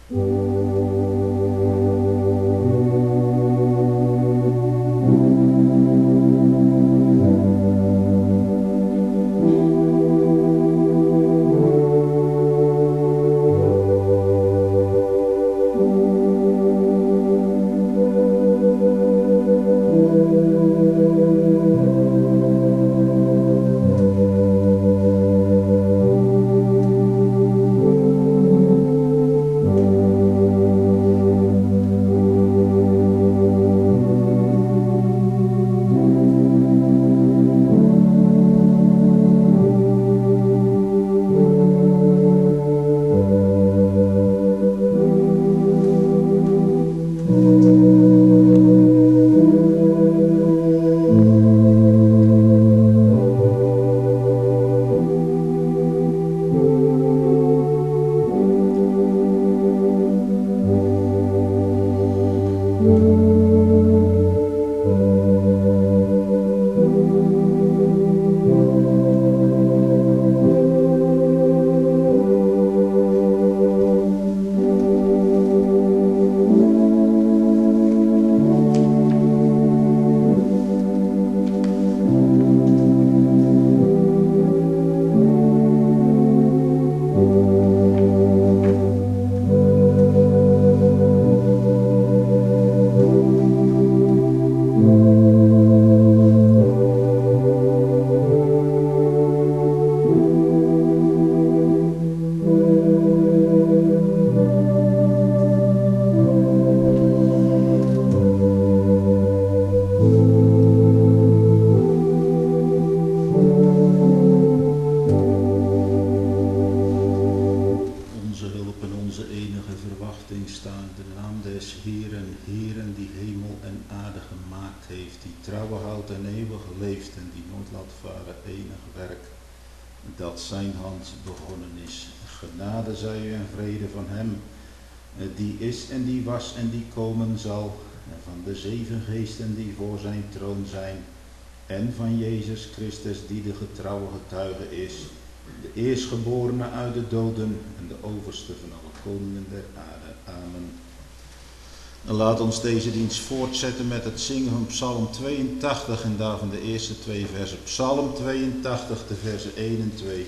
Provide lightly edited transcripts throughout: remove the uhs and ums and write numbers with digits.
Dat zijn hand begonnen is. Genade zij u en vrede van hem, die is en die was en die komen zal, en van de 7 geesten die voor zijn troon zijn, en van Jezus Christus die de getrouwe getuige is, de eerstgeborene uit de doden en de overste van alle koningen der aarde. Amen. En laat ons deze dienst voortzetten met het zingen van Psalm 82 en daarvan de eerste 2 versen. Psalm 82, de versen 1 en 2.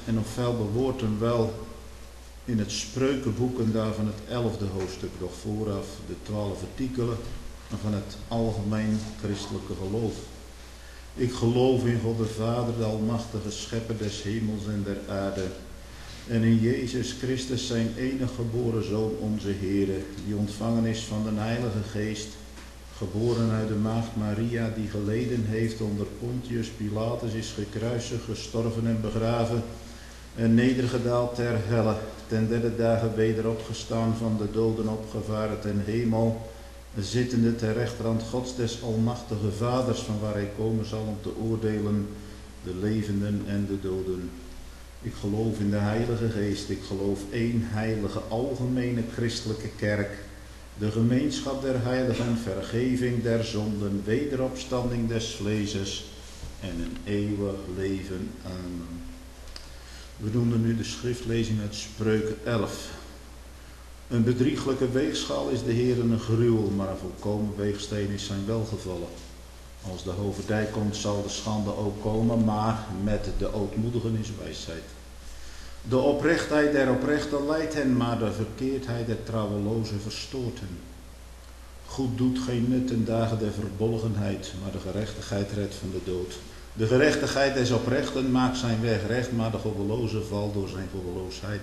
en nog veel bewoorden wel in het spreukenboek en daarvan het 11e hoofdstuk, nog vooraf de 12 artikelen van het algemeen christelijke geloof. Ik geloof in God de Vader, de almachtige schepper des hemels en der aarde, en in Jezus Christus zijn enige geboren Zoon, onze Heere, die ontvangen is van de Heilige Geest, geboren uit de maagd Maria, die geleden heeft onder Pontius Pilatus, is gekruisigd, gestorven en begraven en nedergedaald ter helle, ten derde dagen weder opgestaan, van de doden opgevaren ten hemel, zittende ter rechterhand Gods des almachtige Vaders, van waar hij komen zal om te oordelen de levenden en de doden. Ik geloof in de Heilige Geest, ik geloof één heilige algemene christelijke kerk, de gemeenschap der heiligen, vergeving der zonden, wederopstanding des vleeses en een eeuwig leven. Amen. We doen nu de schriftlezing uit Spreuken 11. Een bedrieglijke weegschaal is de Heer een gruwel, maar een volkomen weegsteen is zijn welgevallen. Als de hoofdij komt, zal de schande ook komen, maar met de ootmoedigen is wijsheid. De oprechtheid der oprechten leidt hen, maar de verkeerdheid der trouwelozen verstoort hen. Goed doet geen nut in dagen der verbolgenheid, maar de gerechtigheid redt van de dood. De gerechtigheid des oprechten maakt zijn weg recht, maar de goddeloze valt door zijn goddeloosheid.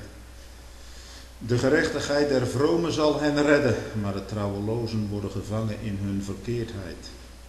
De gerechtigheid der vromen zal hen redden, maar de trouwelozen worden gevangen in hun verkeerdheid.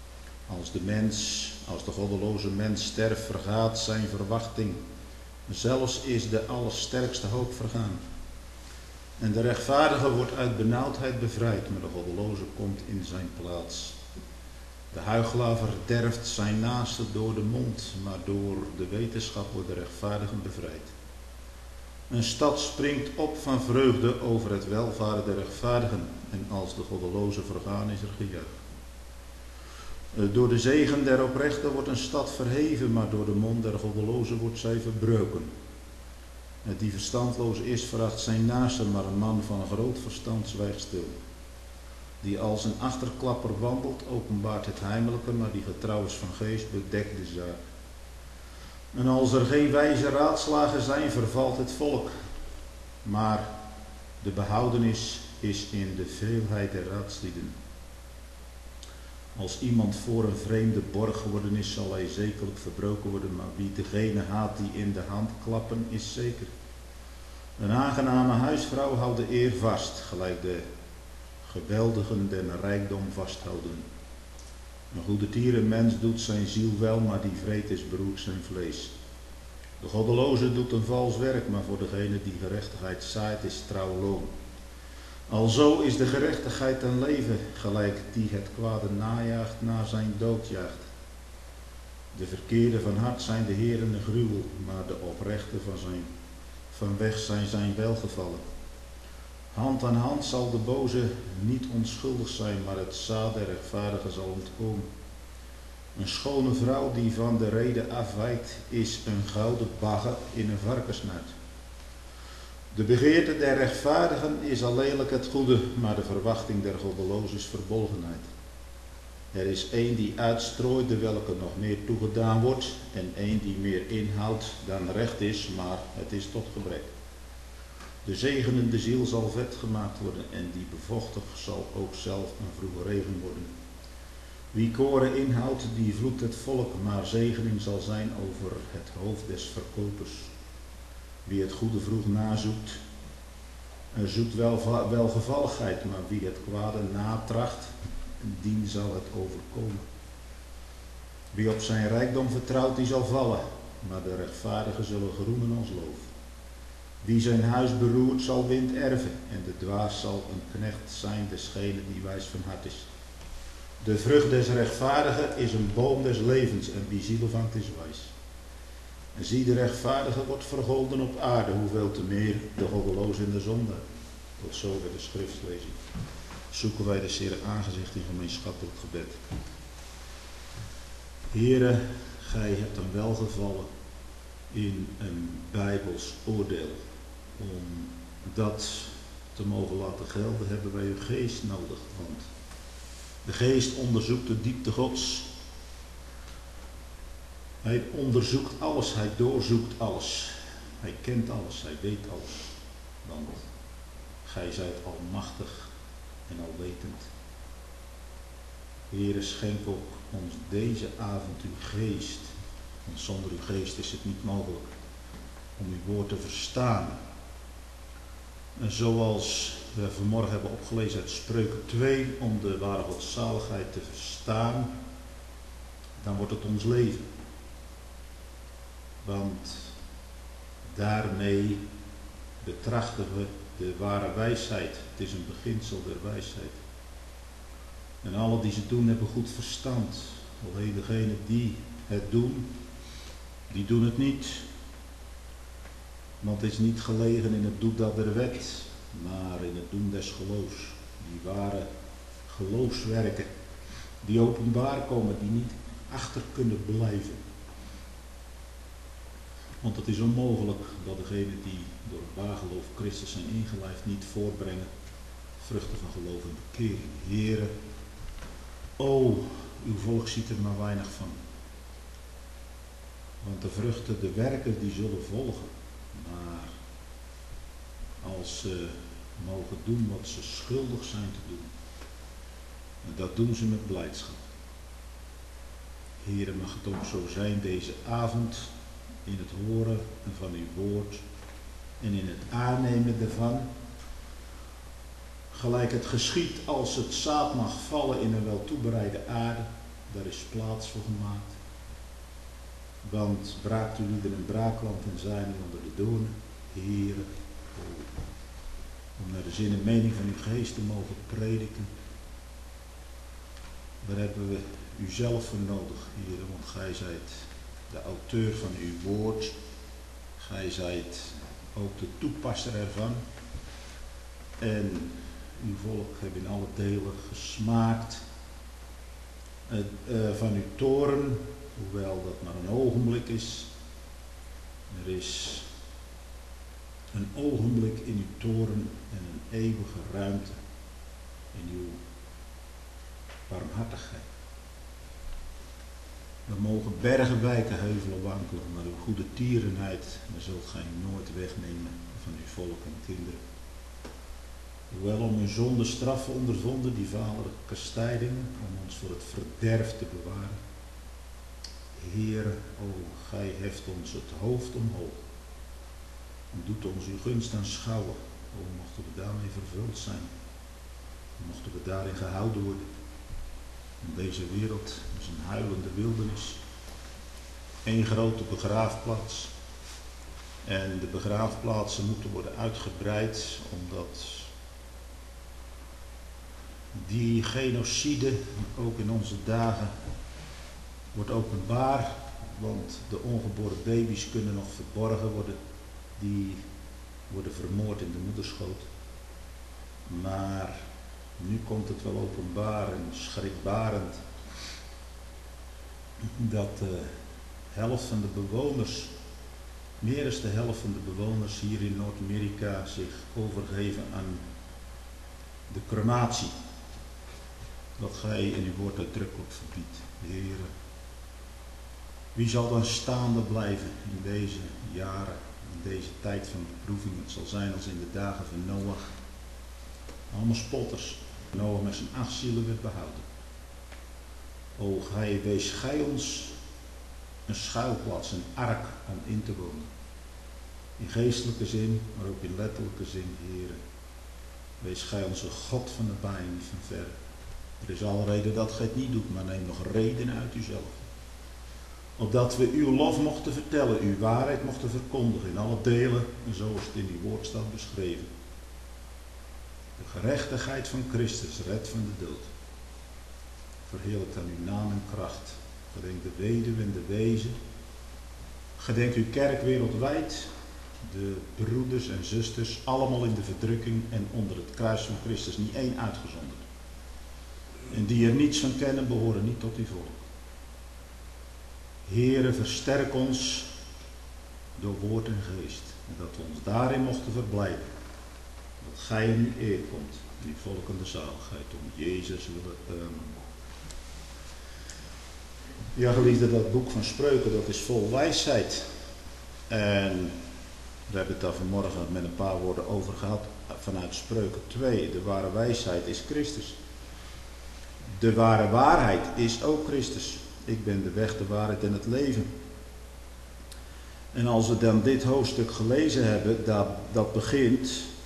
Als de goddeloze mens sterft, vergaat zijn verwachting. Zelfs is de allersterkste hoop vergaan. En de rechtvaardige wordt uit benauwdheid bevrijd, maar de goddeloze komt in zijn plaats. De huichelaar verderft zijn naaste door de mond, maar door de wetenschap wordt de rechtvaardige bevrijd. Een stad springt op van vreugde over het welvaren der rechtvaardigen, en als de goddeloze vergaan is er gejuich. Door de zegen der oprechten wordt een stad verheven, maar door de mond der goddelozen wordt zij verbroken. Die verstandloos is, veracht zijn naaste, maar een man van groot verstand zwijgt stil. Die als een achterklapper wandelt, openbaart het heimelijke, maar die getrouw is van geest, bedekt de zaak. En als er geen wijze raadslagen zijn, vervalt het volk. Maar de behoudenis is in de veelheid der raadslieden. Als iemand voor een vreemde borg geworden is, zal hij zekerlijk verbroken worden, maar wie degene haat die in de hand klappen, is zeker. Een aangename huisvrouw houdt de eer vast, gelijk de geweldigen den rijkdom vasthouden. Een goede tierenmens doet zijn ziel wel, maar die vreed is beroert zijn vlees. De goddeloze doet een vals werk, maar voor degene die gerechtigheid zaait is trouw loon. Alzo is de gerechtigheid een leven, gelijk die het kwade najaagt, na zijn dood jaagt. De verkeerde van hart zijn de Heeren een gruwel, maar de oprechte van weg zijn welgevallen. Hand aan hand zal de boze niet onschuldig zijn, maar het zaad der rechtvaardige zal ontkomen. Een schone vrouw die van de rede afwijkt, is een gouden bagger in een varkensnuit. De begeerte der rechtvaardigen is alleenlijk het goede, maar de verwachting der goddelozen is verbolgenheid. Er is één die uitstrooit, de welke nog meer toegedaan wordt, en één die meer inhoudt dan recht is, maar het is tot gebrek. De zegenende ziel zal vet gemaakt worden, en die bevochtigd zal ook zelf een vroege regen worden. Wie koren inhoudt, die vloekt het volk, maar zegening zal zijn over het hoofd des verkopers. Wie het goede vroeg nazoekt, zoekt welgevalligheid, maar wie het kwade natracht, dien zal het overkomen. Wie op zijn rijkdom vertrouwt, die zal vallen, maar de rechtvaardigen zullen groenen als loof. Wie zijn huis beroert, zal wind erven, en de dwaas zal een knecht zijn desgene die wijs van hart is. De vrucht des rechtvaardigen is een boom des levens, en wie zielen vangt is wijs. En zie, de rechtvaardige wordt vergolden op aarde, hoeveel te meer de goddeloze en de zonde. Tot zover de schriftlezing. Zoeken wij de Heere aangezicht in gemeenschappelijk gebed. Heere, gij hebt een welgevallen in een Bijbels oordeel. Om dat te mogen laten gelden, hebben wij uw geest nodig. Want de geest onderzoekt de diepte Gods. Hij onderzoekt alles, hij doorzoekt alles. Hij kent alles, hij weet alles. Want gij zijt almachtig en alwetend. Heere, schenk ook ons deze avond uw geest. Want zonder uw geest is het niet mogelijk om uw woord te verstaan. En zoals we vanmorgen hebben opgelezen uit Spreuken 2, om de ware godzaligheid te verstaan, dan wordt het ons leven. Want daarmee betrachten we de ware wijsheid. Het is een beginsel der wijsheid. En alle die ze doen hebben goed verstand. Alleen degenen die het doen, die doen het niet. Want het is niet gelegen in het doen der wet, maar in het doen des geloofs. Die ware geloofswerken, die openbaar komen, die niet achter kunnen blijven. Want het is onmogelijk dat degenen die door het waar geloof Christus zijn ingelijfd niet voortbrengen vruchten van geloof en bekering. Heere, o, uw volk ziet er maar weinig van. Want de vruchten, de werken, die zullen volgen. Maar als ze mogen doen wat ze schuldig zijn te doen, en dat doen ze met blijdschap. Heere, mag het ook zo zijn deze avond, in het horen van uw woord en in het aannemen ervan, gelijk het geschiedt als het zaad mag vallen in een wel toebereide aarde, daar is plaats voor gemaakt. Want braakt u lieden een braakland en zijn u onder de doornen, Heere, om naar de zin en mening van uw geest te mogen prediken. Daar hebben we u zelf voor nodig, Heere, want gij zijt de auteur van uw woord. Gij zijt ook de toepasser ervan. En uw volk heeft in alle delen gesmaakt van uw toorn, hoewel dat maar een ogenblik is. Er is een ogenblik in uw toorn en een eeuwige ruimte in uw barmhartigheid. We mogen bergen wijken, heuvelen wankelen, maar uw goede tierenheid, daar zult gij nooit wegnemen van uw volk en kinderen. Hoewel om uw zonde straffen ondervonden, die vaderlijke kastijdingen, om ons voor het verderf te bewaren. Heere, o, gij heft ons het hoofd omhoog en doet ons uw gunst aanschouwen. O, mochten we daarmee vervuld zijn, mochten we daarin gehouden worden. En deze wereld is een huilende wildernis, één grote begraafplaats. En de begraafplaatsen moeten worden uitgebreid, omdat die genocide ook in onze dagen wordt openbaar, want de ongeboren baby's kunnen nog verborgen worden, die worden vermoord in de moederschoot. Maar nu komt het wel openbaar en schrikbarend dat de helft van de bewoners, meer dan de helft van de bewoners hier in Noord-Amerika zich overgeven aan de crematie. Wat gij in uw woord uitdrukkelijk verbiedt, Heere. Wie zal dan staande blijven in deze jaren, in deze tijd van beproeving? Het zal zijn als in de dagen van Noach. Allemaal spotters. Noach met zijn 8 zielen werd behouden. O, wees gij ons een schuilplaats, een ark om in te wonen. In geestelijke zin, maar ook in letterlijke zin, Heere. Wees gij onze God van nabij en niet van ver. Er is alle reden dat gij het niet doet, maar neem nog redenen uit uzelf. Opdat we uw lof mochten vertellen, uw waarheid mochten verkondigen in alle delen, en zoals het in uw woord staat beschreven. De gerechtigheid van Christus redt van de dood. Verheerlijk dan uw naam en kracht. Gedenk de weduwe en de wezen. Gedenk uw kerk wereldwijd. De broeders en zusters, allemaal in de verdrukking en onder het kruis van Christus, niet één uitgezonderd. En die er niets van kennen, behoren niet tot uw volk. Heere, versterk ons door woord en geest. En dat we ons daarin mochten verblijden. Dat gij in uw eer komt. En uw volk in de zaligheid. Om Jezus willen. Ja, geliefde, dat boek van Spreuken, dat is vol wijsheid. En We hebben het daar vanmorgen met een paar woorden over gehad vanuit Spreuken 2. De ware wijsheid is Christus. De ware waarheid is ook Christus. Ik ben de weg, de waarheid en het leven. En als we dan dit hoofdstuk gelezen hebben, dat begint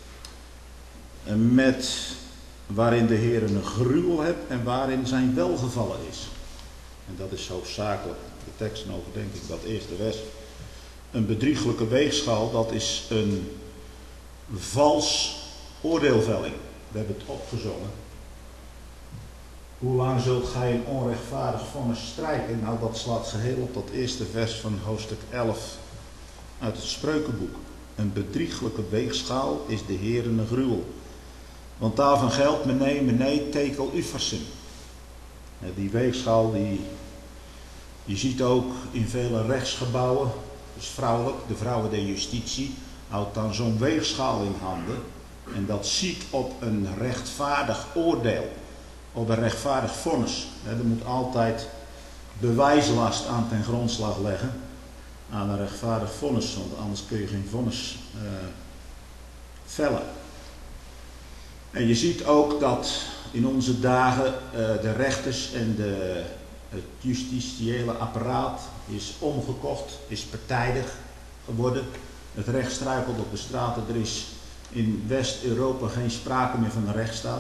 met waarin de Heer een gruwel hebt en waarin zijn welgevallen is. En dat is hoofdzakelijk de tekst over, denk ik, dat eerste vers. Een bedrieglijke weegschaal, dat is een vals oordeelvelling. We hebben het opgezongen. Hoe lang zult gij een onrechtvaardig vonnis strijken? Nou, dat slaat geheel op dat eerste vers van hoofdstuk 11 uit het Spreukenboek. Een bedrieglijke weegschaal is de Heer een gruwel. Want daarvan geldt menee, tekel ufarsim. Die weegschaal, je ziet ook in vele rechtsgebouwen, dus vrouwelijk, de vrouwen der justitie, houdt dan zo'n weegschaal in handen. En dat ziet op een rechtvaardig oordeel, op een rechtvaardig vonnis. Er moet altijd bewijslast aan ten grondslag leggen, aan een rechtvaardig vonnis, want anders kun je geen vonnis vellen. En je ziet ook dat in onze dagen de rechters en het justitiële apparaat is omgekocht, is partijdig geworden. Het recht struikelt op de straten. Er is in West-Europa geen sprake meer van een rechtsstaat.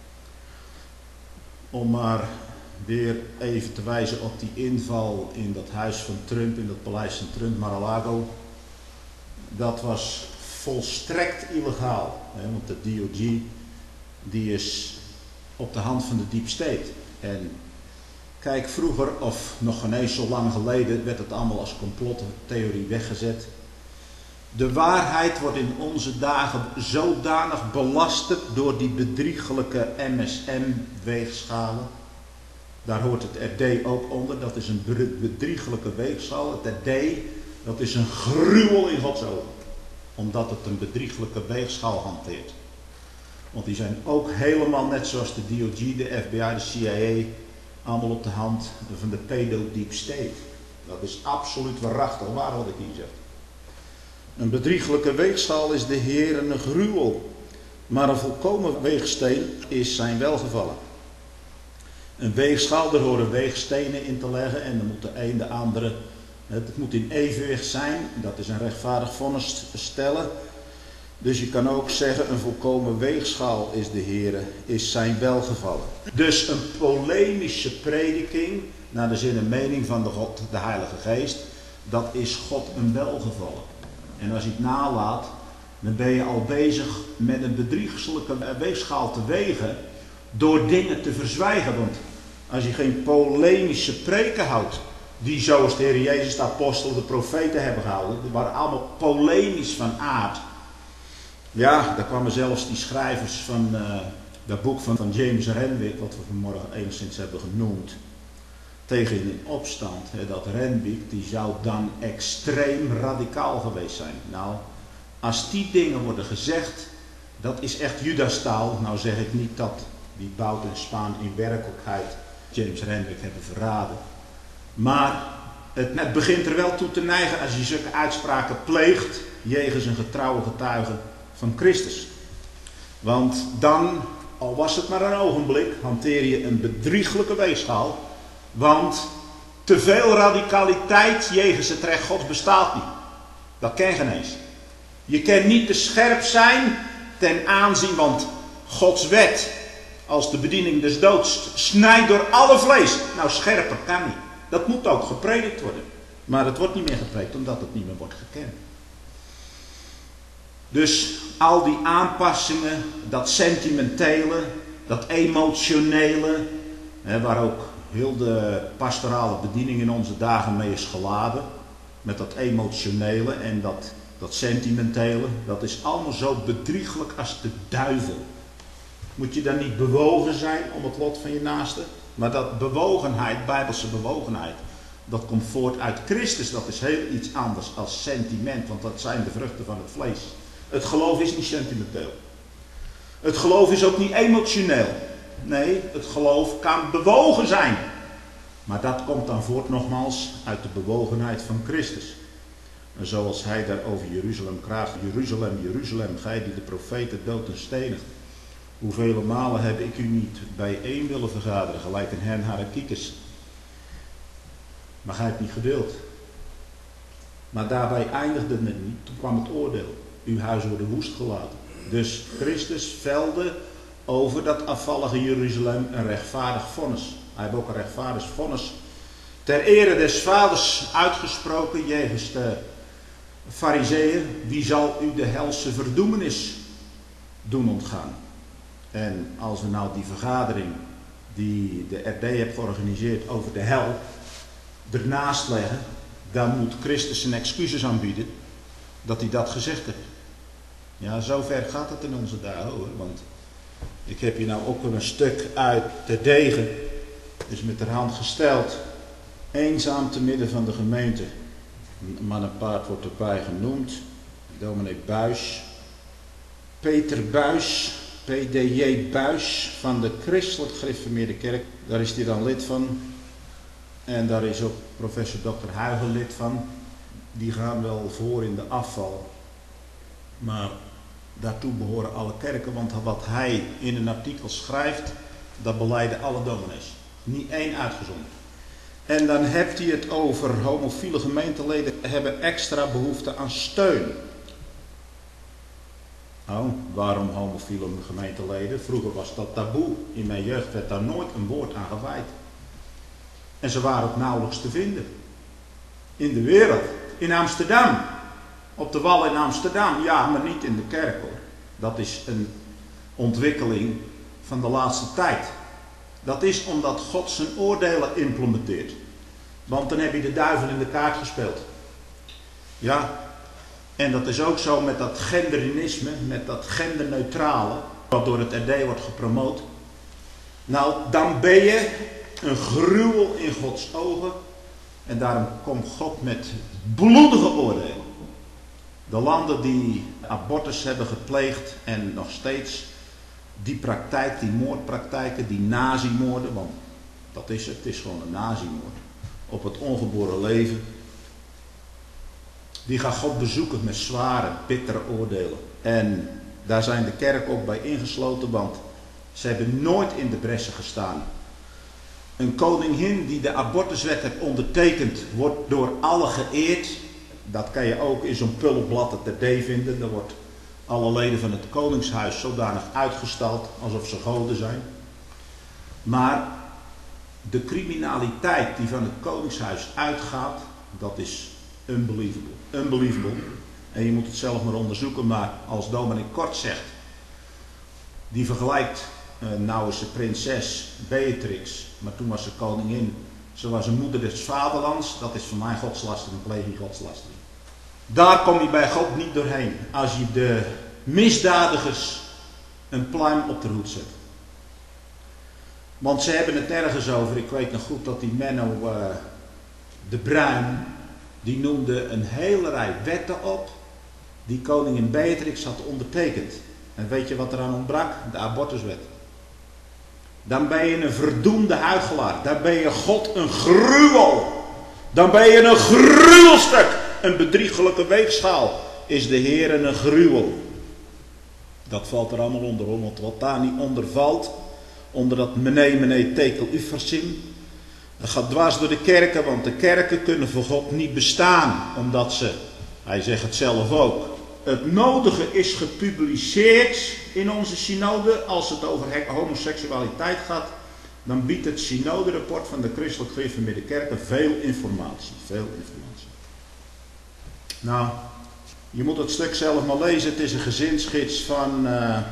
Om maar weer even te wijzen op die inval in dat huis van Trump, in dat paleis van Trump, Mar-a-Lago. Dat was volstrekt illegaal. Want de DOJ die is op de hand van de Deep State. En kijk, vroeger, of nog geen eens zo lang geleden, werd het allemaal als complottheorie weggezet. De waarheid wordt in onze dagen zodanig belasterd door die bedriegelijke MSM-weegschalen. Daar hoort het RD ook onder. Dat is een bedriegelijke weegschaal. Het RD, dat is een gruwel in Gods ogen. Omdat het een bedrieglijke weegschaal hanteert. Want die zijn ook helemaal net zoals de DOJ, de FBI, de CIA, allemaal op de hand van de pedo-deep state. Dat is absoluut waarachtig waar wat ik hier zeg. Een bedrieglijke weegschaal is de Heer een gruwel, maar een volkomen weegsteen is zijn welgevallen. Een weegschaal, daar horen weegstenen in te leggen en dan moet de een de andere, het moet in evenwicht zijn, dat is een rechtvaardig vonnis stellen. Dus je kan ook zeggen, een volkomen weegschaal is de Heere, is zijn welgevallen. Dus een polemische prediking, naar de zin en mening van de Heilige Geest, dat is God een welgevallen. En als je het nalaat, dan ben je al bezig met een bedriegelijke weegschaal te wegen, door dingen te verzwijgen. Want als je geen polemische preken houdt, die zoals de Heer Jezus, de apostel, de profeten hebben gehouden, die waren allemaal polemisch van aard. Ja, daar kwamen zelfs die schrijvers van dat boek van James Renwick, wat we vanmorgen enigszins hebben genoemd, tegen in opstand. Dat Renwick, die zou dan extreem radicaal geweest zijn. Nou, als die dingen worden gezegd, dat is echt Judastaal. Nou zeg ik niet dat die Bout en Spaan in werkelijkheid James Renwick hebben verraden. Maar het begint er wel toe te neigen als je zulke uitspraken pleegt jegens een getrouwe getuige van Christus. Want dan, al was het maar een ogenblik, hanteer je een bedrieglijke weegschaal. Want te veel radicaliteit jegens het recht Gods bestaat niet. Dat ken je geen eens. Je kan niet te scherp zijn ten aanzien, want Gods wet, als de bediening des doods, snijdt door alle vlees. Nou, scherper kan niet. Dat moet ook gepredikt worden. Maar het wordt niet meer gepredikt, omdat het niet meer wordt gekend. Dus al die aanpassingen, dat sentimentele, dat emotionele, waar ook heel de pastorale bediening in onze dagen mee is geladen, met dat emotionele en dat sentimentele, dat is allemaal zo bedrieglijk als de duivel. Moet je dan niet bewogen zijn om het lot van je naaste? Maar dat bewogenheid, bijbelse bewogenheid, dat komt voort uit Christus. Dat is heel iets anders als sentiment, want dat zijn de vruchten van het vlees. Het geloof is niet sentimenteel. Het geloof is ook niet emotioneel. Nee, het geloof kan bewogen zijn. Maar dat komt dan voort nogmaals uit de bewogenheid van Christus. zoals hij daar over Jeruzalem klaagt. Jeruzalem, Jeruzalem, gij die de profeten doodt en stenigt. Hoeveel malen heb ik u niet bijeen willen vergaderen, gelijk een hen haar kiekers. Maar gij hebt niet geduld. Maar daarbij eindigde het niet. Toen kwam het oordeel. Uw huis wordt woest gelaten. Dus Christus velde over dat afvallige Jeruzalem een rechtvaardig vonnis. Hij heeft ook een rechtvaardig vonnis ter ere des vaders uitgesproken jegens de Farizeeën. Wie zal u de helse verdoemenis doen ontgaan? En als we nou die vergadering die de RD heeft georganiseerd over de hel ernaast leggen, dan moet Christus zijn excuses aanbieden dat hij dat gezegd heeft. Ja, zover gaat het in onze dagen hoor. Want ik heb hier nou ook een stuk uit de degen, dus met de hand gesteld, eenzaam te midden van de gemeente. Een man en paard wordt erbij genoemd. Dominee Buis, Peter Buis, PDJ Buis van de Christelijk Gereformeerde Kerk. Daar is hij dan lid van. En daar is ook professor Dr. Huigel lid van. Die gaan wel voor in de afval. Maar daartoe behoren alle kerken, want wat hij in een artikel schrijft, dat belijden alle dominees. Niet één uitgezonderd. En dan heeft hij het over homofiele gemeenteleden hebben extra behoefte aan steun. Oh, waarom homofiele gemeenteleden? Vroeger was dat taboe. In mijn jeugd werd daar nooit een woord aan gewijd. En ze waren ook nauwelijks te vinden. In de wereld. In Amsterdam. Op de wal in Amsterdam. Ja, maar niet in de kerk hoor. Dat is een ontwikkeling van de laatste tijd. Dat is omdat God zijn oordelen implementeert. Want dan heb je de duivel in de kaart gespeeld. Ja. En dat is ook zo met dat genderinisme, met dat genderneutrale, wat door het RD wordt gepromoot. Nou, dan ben je een gruwel in Gods ogen. En daarom komt God met bloedige oordelen. De landen die abortus hebben gepleegd en nog steeds die praktijk, die moordpraktijken, die nazimoorden, want dat is het is gewoon een nazimoord op het ongeboren leven. Die gaat God bezoeken met zware, bittere oordelen. En daar zijn de kerken ook bij ingesloten, want ze hebben nooit in de bressen gestaan. Een koningin die de abortuswet heeft ondertekend, wordt door allen geëerd. Dat kan je ook in zo'n pullenblad het RD vinden. Daar wordt alle leden van het koningshuis zodanig uitgestald alsof ze goden zijn. Maar de criminaliteit die van het koningshuis uitgaat, dat is unbelievable. Unbelievable. En je moet het zelf maar onderzoeken, maar als dominee Kort zegt, die vergelijkt, nou is ze prinses Beatrix, maar toen was ze koningin, ze was een moeder des vaderlands, dat is voor mij godslastering, pleging godslastering. Daar kom je bij God niet doorheen, als je de misdadigers een pluim op de hoed zet. Want ze hebben het nergens over, ik weet nog goed dat die Menno de Bruin, die noemde een hele rij wetten op die koningin Beatrix had ondertekend. En weet je wat eraan ontbrak? De abortuswet. Dan ben je een verdoemde huichelaar. Dan ben je God een gruwel. Dan ben je een gruwelstuk. Een bedriegelijke weegschaal. Is de Heer een gruwel. Dat valt er allemaal onder. Want wat daar niet onder valt, onder dat mene tekel ufersim, dat gaat dwars door de kerken, want de kerken kunnen voor God niet bestaan, omdat ze, hij zegt het zelf ook, het nodige is gepubliceerd in onze synode. Als het over homoseksualiteit gaat, dan biedt het synoderapport van de Christelijk Gereformeerde Kerken veel informatie. Veel informatie. Nou, je moet het stuk zelf maar lezen. Het is een gezinsgids van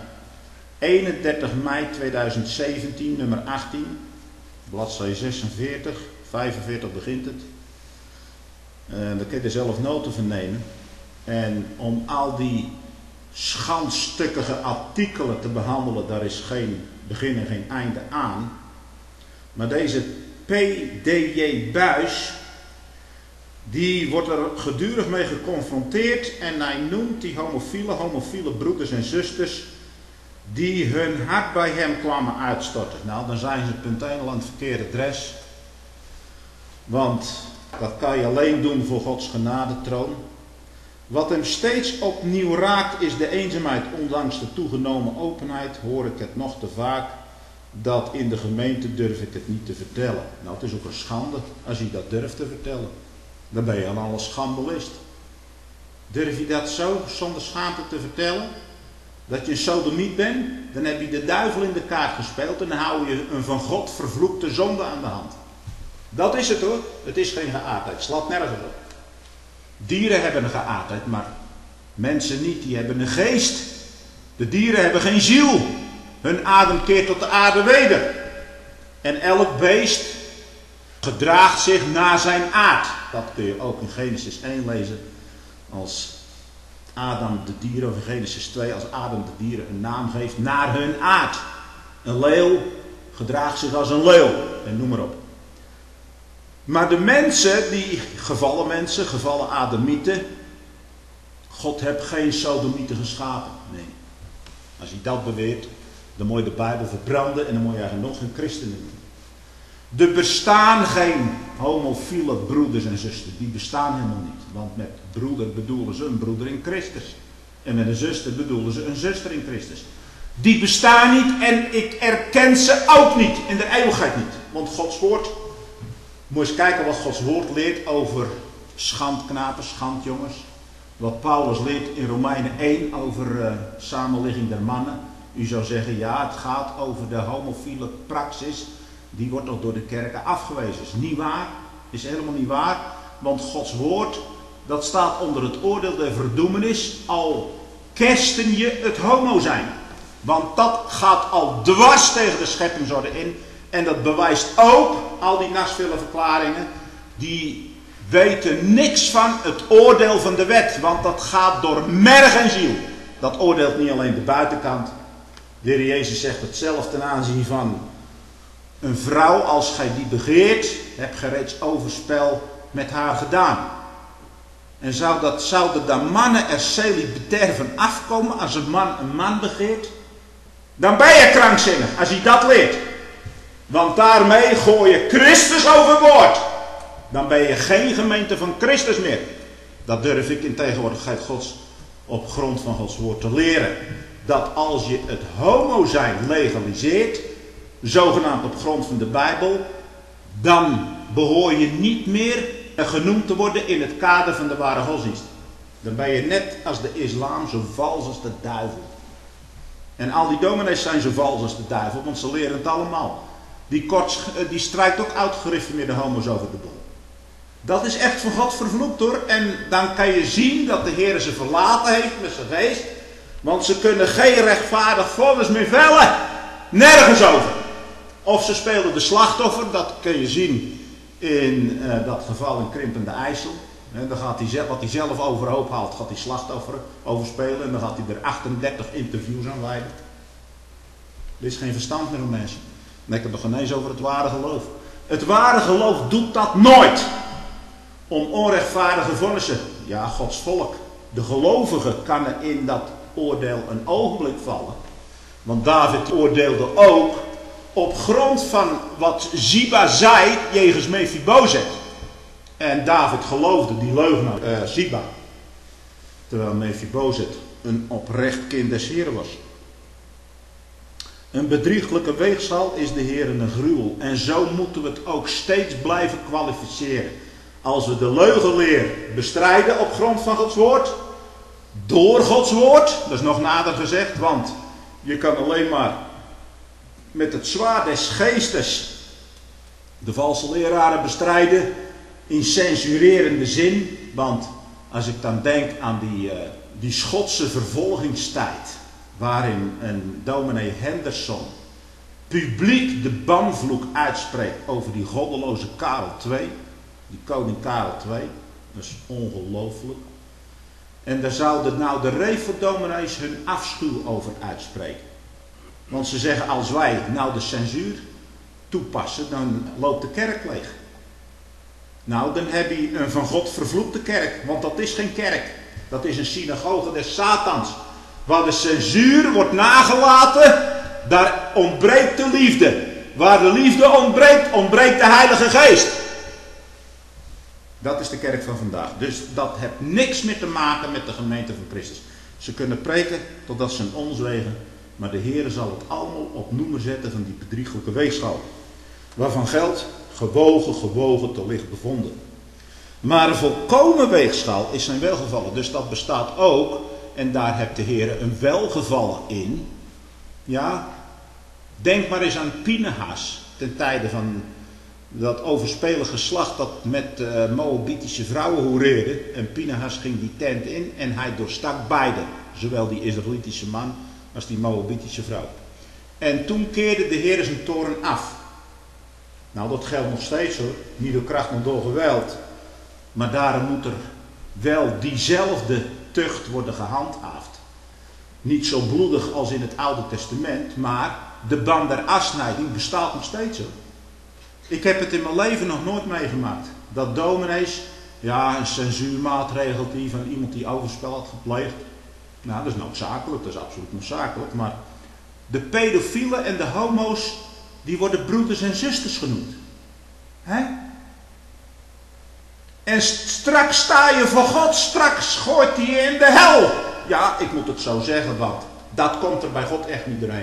31 mei 2017, nummer 18. Bladzijde 46, 45 begint het. Daar kun je er zelf noten van nemen. En om al die schandstukkige artikelen te behandelen, daar is geen begin en geen einde aan. Maar deze PDJ Buis, die wordt er gedurig mee geconfronteerd en hij noemt die homofiele broeders en zusters die hun hart bij hem kwamen uitstorten. Nou, dan zijn ze punt 1 al aan het verkeerde adres. Want dat kan je alleen doen voor Gods genadetroon. Wat hem steeds opnieuw raakt is de eenzaamheid. Ondanks de toegenomen openheid hoor ik het nog te vaak dat in de gemeente durf ik het niet te vertellen. Nou, het is ook een schande als je dat durft te vertellen. Dan ben je al een schandalist. Durf je dat zo zonder schaamte te vertellen? Dat je een sodomiet bent? Dan heb je de duivel in de kaart gespeeld en dan hou je een van God vervloekte zonde aan de hand. Dat is het hoor. Het is geen geaardheid. Het slaat nergens op. Dieren hebben een geaardheid, maar mensen niet. Die hebben een geest. De dieren hebben geen ziel. Hun adem keert tot de aarde weder. En elk beest gedraagt zich naar zijn aard. Dat kun je ook in Genesis 1 lezen. Als Adam de dieren, of in Genesis 2, als Adam de dieren een naam geeft naar hun aard. Een leeuw gedraagt zich als een leeuw. En noem maar op. Maar de mensen, die gevallen Adamieten. God heeft geen sodomieten geschapen. Nee. Als hij dat beweert, dan moet je de Bijbel verbranden en dan moet je eigenlijk nog geen christenen doen. Er bestaan geen homofiele broeders en zusters. Die bestaan helemaal niet. Want met broeder bedoelen ze een broeder in Christus. En met een zuster bedoelen ze een zuster in Christus. Die bestaan niet en ik erken ze ook niet. In de eeuwigheid niet. Want Gods woord, moet je eens kijken wat Gods woord leert over schandknapen, schandjongens. Wat Paulus leert in Romeinen 1 over samenligging der mannen. U zou zeggen, ja, het gaat over de homofiele praxis. Die wordt nog door de kerken afgewezen. Is niet waar. Is helemaal niet waar. Want Gods woord, dat staat onder het oordeel der verdoemenis. Al kersten je het homo zijn. Want dat gaat al dwars tegen de scheppingsorde in. En dat bewijst ook, al die nasville verklaringen, die weten niks van het oordeel van de wet. Want dat gaat door merg en ziel. Dat oordeelt niet alleen de buitenkant. De Heer Jezus zegt het zelf ten aanzien van een vrouw, als gij die begeert, heb gij reeds overspel met haar gedaan. En zouden dan mannen er celibatair van afkomen als een man begeert? Dan ben je krankzinnig als je dat leert. Want daarmee gooi je Christus overboord. Dan ben je geen gemeente van Christus meer. Dat durf ik in tegenwoordigheid Gods op grond van Gods woord te leren. Dat als je het homo zijn legaliseert, zogenaamd op grond van de Bijbel, dan behoor je niet meer genoemd te worden in het kader van de ware godsdienst. Dan ben je net als de islam zo vals als de duivel. En al die dominees zijn zo vals als de duivel, want ze leren het allemaal. Die strijkt ook oud-gereformeerde homo's over de bol. Dat is echt van God vervloekt hoor. En dan kan je zien dat de Heer ze verlaten heeft met zijn geest. Want ze kunnen geen rechtvaardig vonnis meer vellen. Nergens over. Of ze spelen de slachtoffer. Dat kun je zien in dat geval in Krimpende IJssel. Dan gaat hij, wat hij zelf overhoop haalt, gaat hij slachtoffer overspelen. En dan gaat hij er 38 interviews aan wijden. Er is geen verstand meer om mensen. Dan heb ik het nog ineens over het ware geloof. Het ware geloof doet dat nooit. Om onrechtvaardige vonnissen. Ja, Gods volk. De gelovige kan er in dat oordeel een ogenblik vallen. Want David oordeelde ook op grond van wat Ziba zei jegens Mephibozet. En David geloofde die leugenaar Ziba. Terwijl Mephibozet een oprecht kind des Heren was. Een bedrieglijke weegschaal is de Heer een gruwel. En zo moeten we het ook steeds blijven kwalificeren. Als we de leugenleer bestrijden op grond van Gods woord. Door Gods woord. Dat is nog nader gezegd. Want je kan alleen maar met het zwaard des geestes de valse leraren bestrijden. In censurerende zin. Want als ik dan denk aan die Schotse vervolgingstijd. Waarin een dominee Henderson publiek de banvloek uitspreekt over die goddeloze Karel II. Die koning Karel II. Dat is ongelooflijk. En daar zouden nou de Reverdominees hun afschuw over uitspreken. Want ze zeggen, als wij nou de censuur toepassen, dan loopt de kerk leeg. Nou, dan heb je een van God vervloekte kerk. Want dat is geen kerk. Dat is een synagoge des Satans. Waar de censuur wordt nagelaten, daar ontbreekt de liefde. Waar de liefde ontbreekt, ontbreekt de Heilige Geest. Dat is de kerk van vandaag. Dus dat heeft niks meer te maken met de gemeente van Christus. Ze kunnen preken totdat ze een ons wegen, maar de Heer zal het allemaal op noemer zetten van die bedrieglijke weegschaal. Waarvan geldt, gewogen, te licht bevonden. Maar een volkomen weegschaal is zijn welgevallen. Dus dat bestaat ook, en daar heeft de Heer een welgevallen in. Ja, denk maar eens aan Pinehas, ten tijde van dat overspelige geslacht dat met Moabitische vrouwen hoereerde. En Pinehas ging die tent in en hij doorstak beide. Zowel die Israëlitische man als die Moabitische vrouw. En toen keerde de Heer zijn toorn af. Nou, dat geldt nog steeds hoor. Niet door kracht, maar door geweld. Maar daarom moet er wel diezelfde tucht worden gehandhaafd. Niet zo bloedig als in het Oude Testament, maar de band der afsnijding bestaat nog steeds hoor. Ik heb het in mijn leven nog nooit meegemaakt. Dat dominees, ja, een censuurmaatregel die van iemand die overspel had gepleegd. Nou, dat is noodzakelijk, dat is absoluut noodzakelijk. Maar de pedofielen en de homo's, die worden broeders en zusters genoemd. Hè? En straks sta je voor God, straks gooit hij je in de hel. Ja, ik moet het zo zeggen, want dat komt er bij God echt niet doorheen.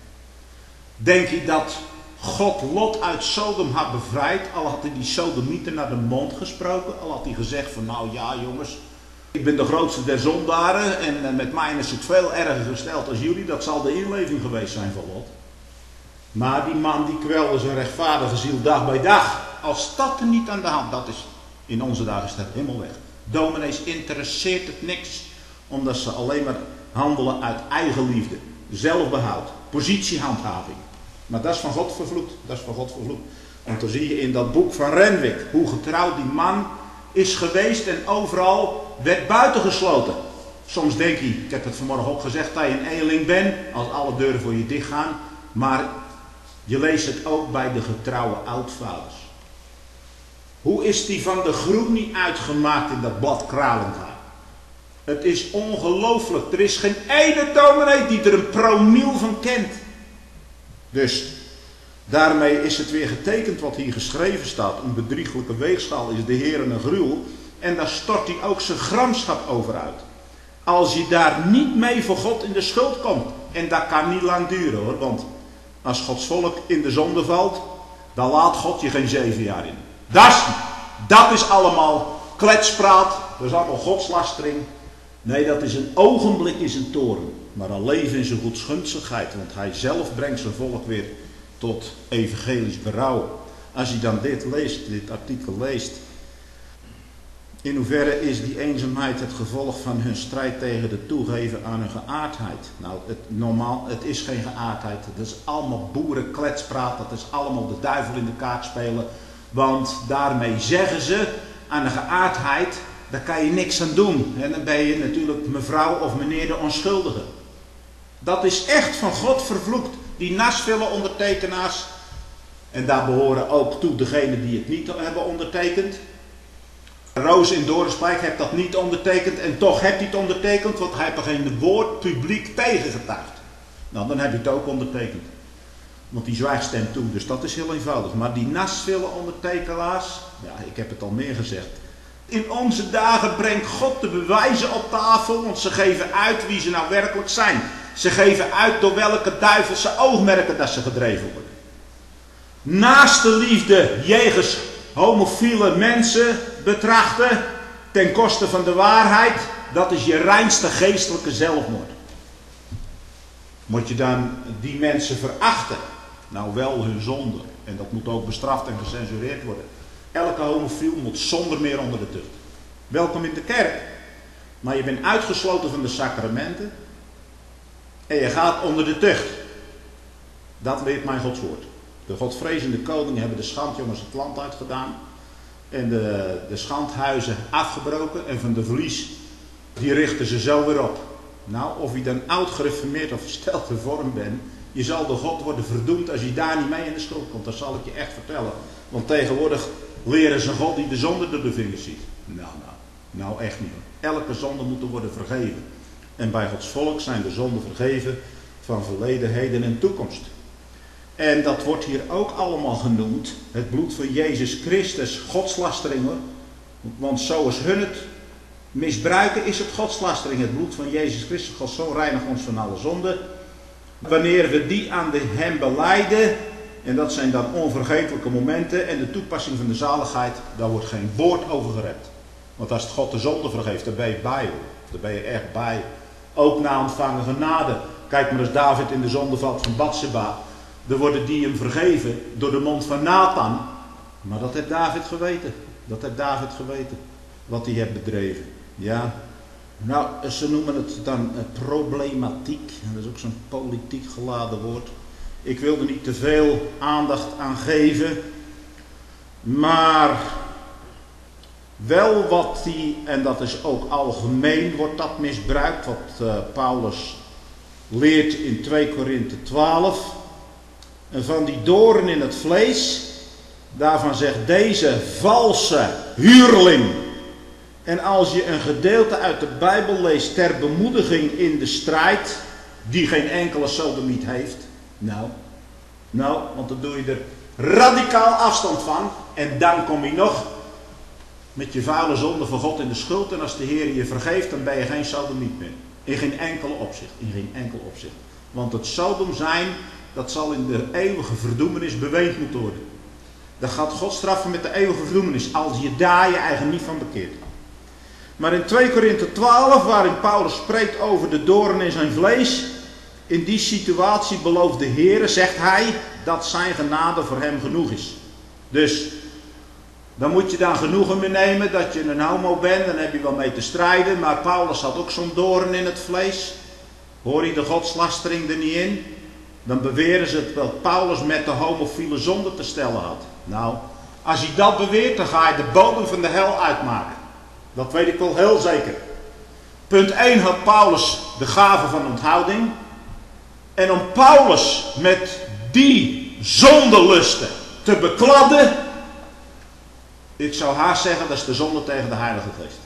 Denk je dat God Lot uit Sodom had bevrijd, al had hij die Sodomieten naar de mond gesproken, al had hij gezegd van nou ja jongens, ik ben de grootste der zondaren en met mij is het veel erger gesteld als jullie, dat zal de inleving geweest zijn van Lot. Maar die man die kwelde zijn rechtvaardige ziel dag bij dag. Als dat er niet aan de hand, dat is in onze dagen staat helemaal weg. Dominees interesseert het niks, omdat ze alleen maar handelen uit eigenliefde, zelfbehoud, positiehandhaving. Maar dat is van God vervloekt, dat is van God vervloekt. Want dan zie je in dat boek van Renwick hoe getrouwd die man is geweest en overal werd buitengesloten. Soms denk je, ik heb het vanmorgen ook gezegd, dat je een eenling bent, als alle deuren voor je dicht gaan. Maar je leest het ook bij de getrouwe oudvaders. Hoe is die van de groen niet uitgemaakt in dat blad Kralenhaar? Het is ongelooflijk. Er is geen ene dominee die er een promiel van kent. Dus daarmee is het weer getekend wat hier geschreven staat. Een bedrieglijke weegschaal is de Heer een gruwel. En daar stort hij ook zijn gramschap over uit. Als je daar niet mee voor God in de schuld komt. En dat kan niet lang duren hoor. Want als Gods volk in de zonde valt, dan laat God je geen 7 jaar in. Dat is allemaal kletspraat. Dat is allemaal godslastering. Nee, dat is een ogenblik in zijn toren. Maar een leven in zijn goedgunstigheid. Want hij zelf brengt zijn volk weer tot evangelisch berouw. Als je dan dit artikel leest. In hoeverre is die eenzaamheid het gevolg van hun strijd tegen de toegeven aan hun geaardheid? Nou, het is geen geaardheid. Het is allemaal boerenkletspraat. Dat is allemaal de duivel in de kaart spelen. Want daarmee zeggen ze aan de geaardheid, daar kan je niks aan doen. En dan ben je natuurlijk mevrouw of meneer de onschuldige. Dat is echt van God vervloekt. Die nasville ondertekenaars. En daar behoren ook toe degenen die het niet hebben ondertekend. Roos in Dorenspijk heeft dat niet ondertekend. En toch heeft hij het ondertekend. Want hij heeft er geen woord publiek tegengetuigd. Nou, dan heb je het ook ondertekend. Want die zwijgt stemt toe. Dus dat is heel eenvoudig. Maar die nasville ondertekenaars. Ja, ik heb het al meer gezegd. In onze dagen brengt God de bewijzen op tafel. Want ze geven uit wie ze nou werkelijk zijn. Ze geven uit door welke duivelse oogmerken dat ze gedreven worden. Naast de liefde jegens homofiele mensen betrachten ten koste van de waarheid, dat is je reinste geestelijke zelfmoord. Moet je dan die mensen verachten? Nou wel hun zonde. En dat moet ook bestraft en gecensureerd worden. Elke homofiel moet zonder meer onder de tucht. Welkom in de kerk. Maar je bent uitgesloten van de sacramenten. En je gaat onder de tucht. Dat leert mijn Gods woord. De godvrezende koningen hebben de schandjongens het land uitgedaan. En de schandhuizen afgebroken. En van de verlies, die richten ze zo weer op. Nou, of je dan oud gereformeerd of versteld hervormd bent. Je zal door God worden verdoemd als je daar niet mee in de schuld komt. Dat zal ik je echt vertellen. Want tegenwoordig leren ze God die de zonde door de vingers ziet. Nou echt niet. Elke zonde moet er worden vergeven. En bij Gods volk zijn de zonden vergeven van verleden, heden en toekomst. En dat wordt hier ook allemaal genoemd. Het bloed van Jezus Christus, godslastering hoor. Want zoals hun het misbruiken is het godslastering. Het bloed van Jezus Christus, Gods Zoon, reinigt ons van alle zonde. Wanneer we die aan hem belijden, en dat zijn dan onvergetelijke momenten en de toepassing van de zaligheid, daar wordt geen woord over gerept. Want als het God de zonde vergeeft, daar ben je bij hoor. Daar ben je echt bij. Ook na ontvangen genade. Kijk maar als David in de zonde valt van Batseba. Dan worden die hem vergeven door de mond van Nathan. Maar dat heeft David geweten. Dat heeft David geweten. Wat hij heeft bedreven. Ja. Nou, ze noemen het dan problematiek. Dat is ook zo'n politiek geladen woord. Ik wil er niet te veel aandacht aan geven. Maar wel wat die, en dat is ook algemeen, wordt dat misbruikt. Wat Paulus leert in 2 Korinthe 12. En van die doorn in het vlees, daarvan zegt deze valse huurling. En als je een gedeelte uit de Bijbel leest ter bemoediging in de strijd, die geen enkele sodomiet heeft. Nou, want dan doe je er radicaal afstand van. En dan kom je nog met je vuile zonde voor God in de schuld. En als de Heer je vergeeft, dan ben je geen sodomiet meer. In geen enkel opzicht. In geen enkel opzicht. Want het sodom zijn, dat zal in de eeuwige verdoemenis beweend moeten worden. Dan gaat God straffen met de eeuwige verdoemenis. Als je daar je eigen niet van bekeert. Maar in 2 Korinthe 12, waarin Paulus spreekt over de doorn in zijn vlees. In die situatie belooft de Heer, zegt hij, dat zijn genade voor hem genoeg is. Dus, dan moet je dan genoegen mee nemen dat je een homo bent. Dan heb je wel mee te strijden. Maar Paulus had ook zo'n doorn in het vlees. Hoor je de godslastering er niet in? Dan beweren ze dat Paulus met de homofiele zonde te stellen had. Nou, als hij dat beweert, dan ga je de bodem van de hel uitmaken. Dat weet ik wel heel zeker. Punt 1 had Paulus de gave van onthouding. En om Paulus met die zondelusten te bekladden, ik zou haast zeggen, dat is de zonde tegen de Heilige Geest.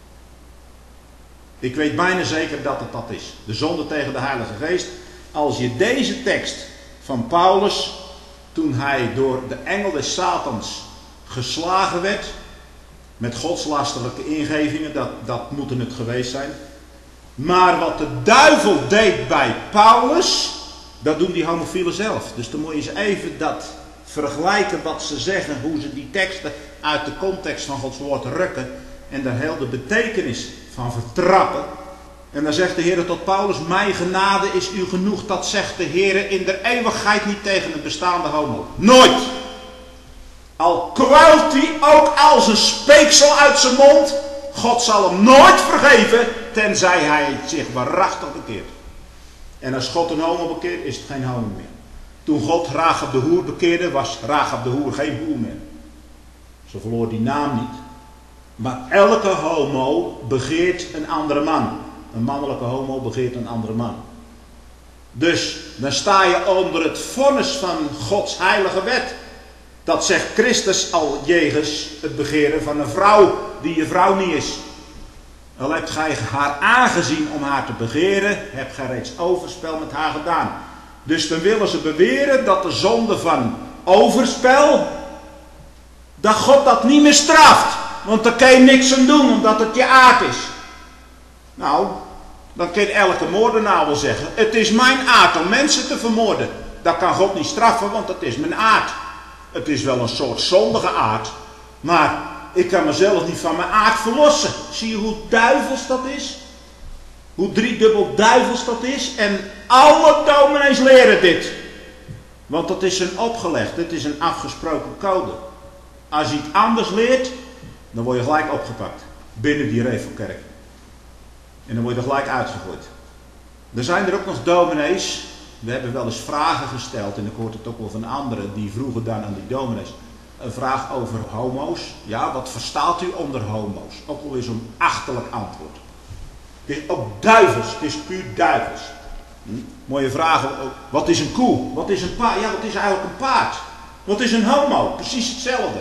Ik weet bijna zeker dat het dat is. De zonde tegen de Heilige Geest. Als je deze tekst van Paulus, toen hij door de engel des Satans geslagen werd, met godslasterlijke ingevingen, dat moeten het geweest zijn. Maar wat de duivel deed bij Paulus, dat doen die homofielen zelf. Dus dan moet je eens even dat vergelijken wat ze zeggen, hoe ze die teksten uit de context van Gods woord rukken en daar heel de betekenis van vertrappen. En dan zegt de Heer tot Paulus, mijn genade is u genoeg. Dat zegt de Heer in der eeuwigheid niet tegen een bestaande homo. Nooit! Al kwijlt hij ook als een speeksel uit zijn mond, God zal hem nooit vergeven, tenzij hij zich waarachtig bekeert. En als God een homo bekeert, is het geen homo meer. Toen God Rahab de hoer bekeerde, was Rahab de hoer geen hoer meer. Ze verloor die naam niet. Maar elke homo begeert een andere man. Een mannelijke homo begeert een andere man. Dus dan sta je onder het vonnis van Gods heilige wet. Dat zegt Christus al jegens het begeren van een vrouw die je vrouw niet is. Al hebt gij haar aangezien om haar te begeren, hebt gij reeds overspel met haar gedaan. Dus dan willen ze beweren dat de zonde van overspel, dat God dat niet meer straft. Want daar kan je niks aan doen, omdat het je aard is. Nou, dan kan elke moordenaar wel zeggen, het is mijn aard om mensen te vermoorden. Dat kan God niet straffen, want dat is mijn aard. Het is wel een soort zondige aard, maar ik kan mezelf niet van mijn aard verlossen. Zie je hoe duivels dat is? Hoe driedubbel duivels dat is? En alle dominees leren dit. Want dat is een opgelegd, het is een afgesproken code. Als je iets anders leert, dan word je gelijk opgepakt. Binnen die Revelkerk. En dan word je er gelijk uitgegooid. Er zijn er ook nog dominees. We hebben wel eens vragen gesteld, en ik hoor het ook wel van anderen, die vroegen dan aan die dominees een vraag over homo's. Ja, wat verstaat u onder homo's? Ook alweer zo'n achterlijk antwoord. Het is ook duivels, het is puur duivels. Mooie vragen, wat is een koe? Wat is een paard? Ja, wat is eigenlijk een paard? Wat is een homo? Precies hetzelfde.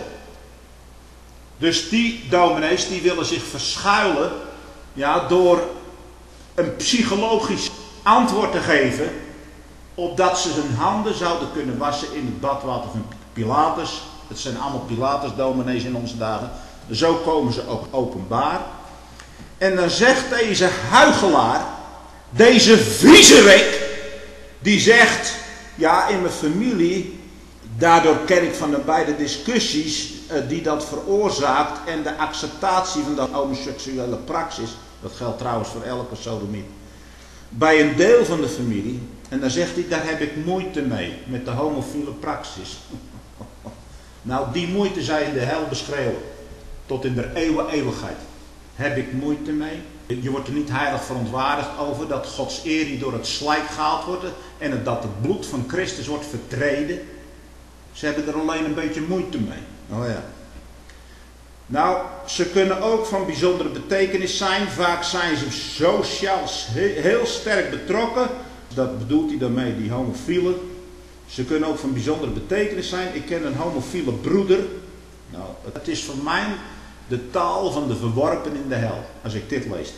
Dus die dominees die willen zich verschuilen, ja, door een psychologisch antwoord te geven, opdat ze hun handen zouden kunnen wassen in het badwater van Pilatus. Het zijn allemaal Pilatus-dominees in onze dagen. Zo komen ze ook openbaar. En dan zegt deze huichelaar, deze viezerik, die zegt, ja, in mijn familie, daardoor ken ik van de beide discussies die dat veroorzaakt en de acceptatie van de homoseksuele praxis, dat geldt trouwens voor elke sodomiet, bij een deel van de familie. En dan zegt hij, daar heb ik moeite mee, met de homofiele praxis. Nou, die moeite zij in de hel beschreeuwen, tot in de eeuwigheid. Heb ik moeite mee. Je wordt er niet heilig verontwaardigd over dat Gods eer door het slijk gehaald wordt en dat het bloed van Christus wordt vertreden. Ze hebben er alleen een beetje moeite mee. Oh ja. Nou, ze kunnen ook van bijzondere betekenis zijn. Vaak zijn ze sociaal heel sterk betrokken. Dat bedoelt hij daarmee, die homofielen. Ze kunnen ook van bijzondere betekenis zijn. Ik ken een homofiele broeder. Nou, het is voor mij de taal van de verworpen in de hel, als ik dit lees.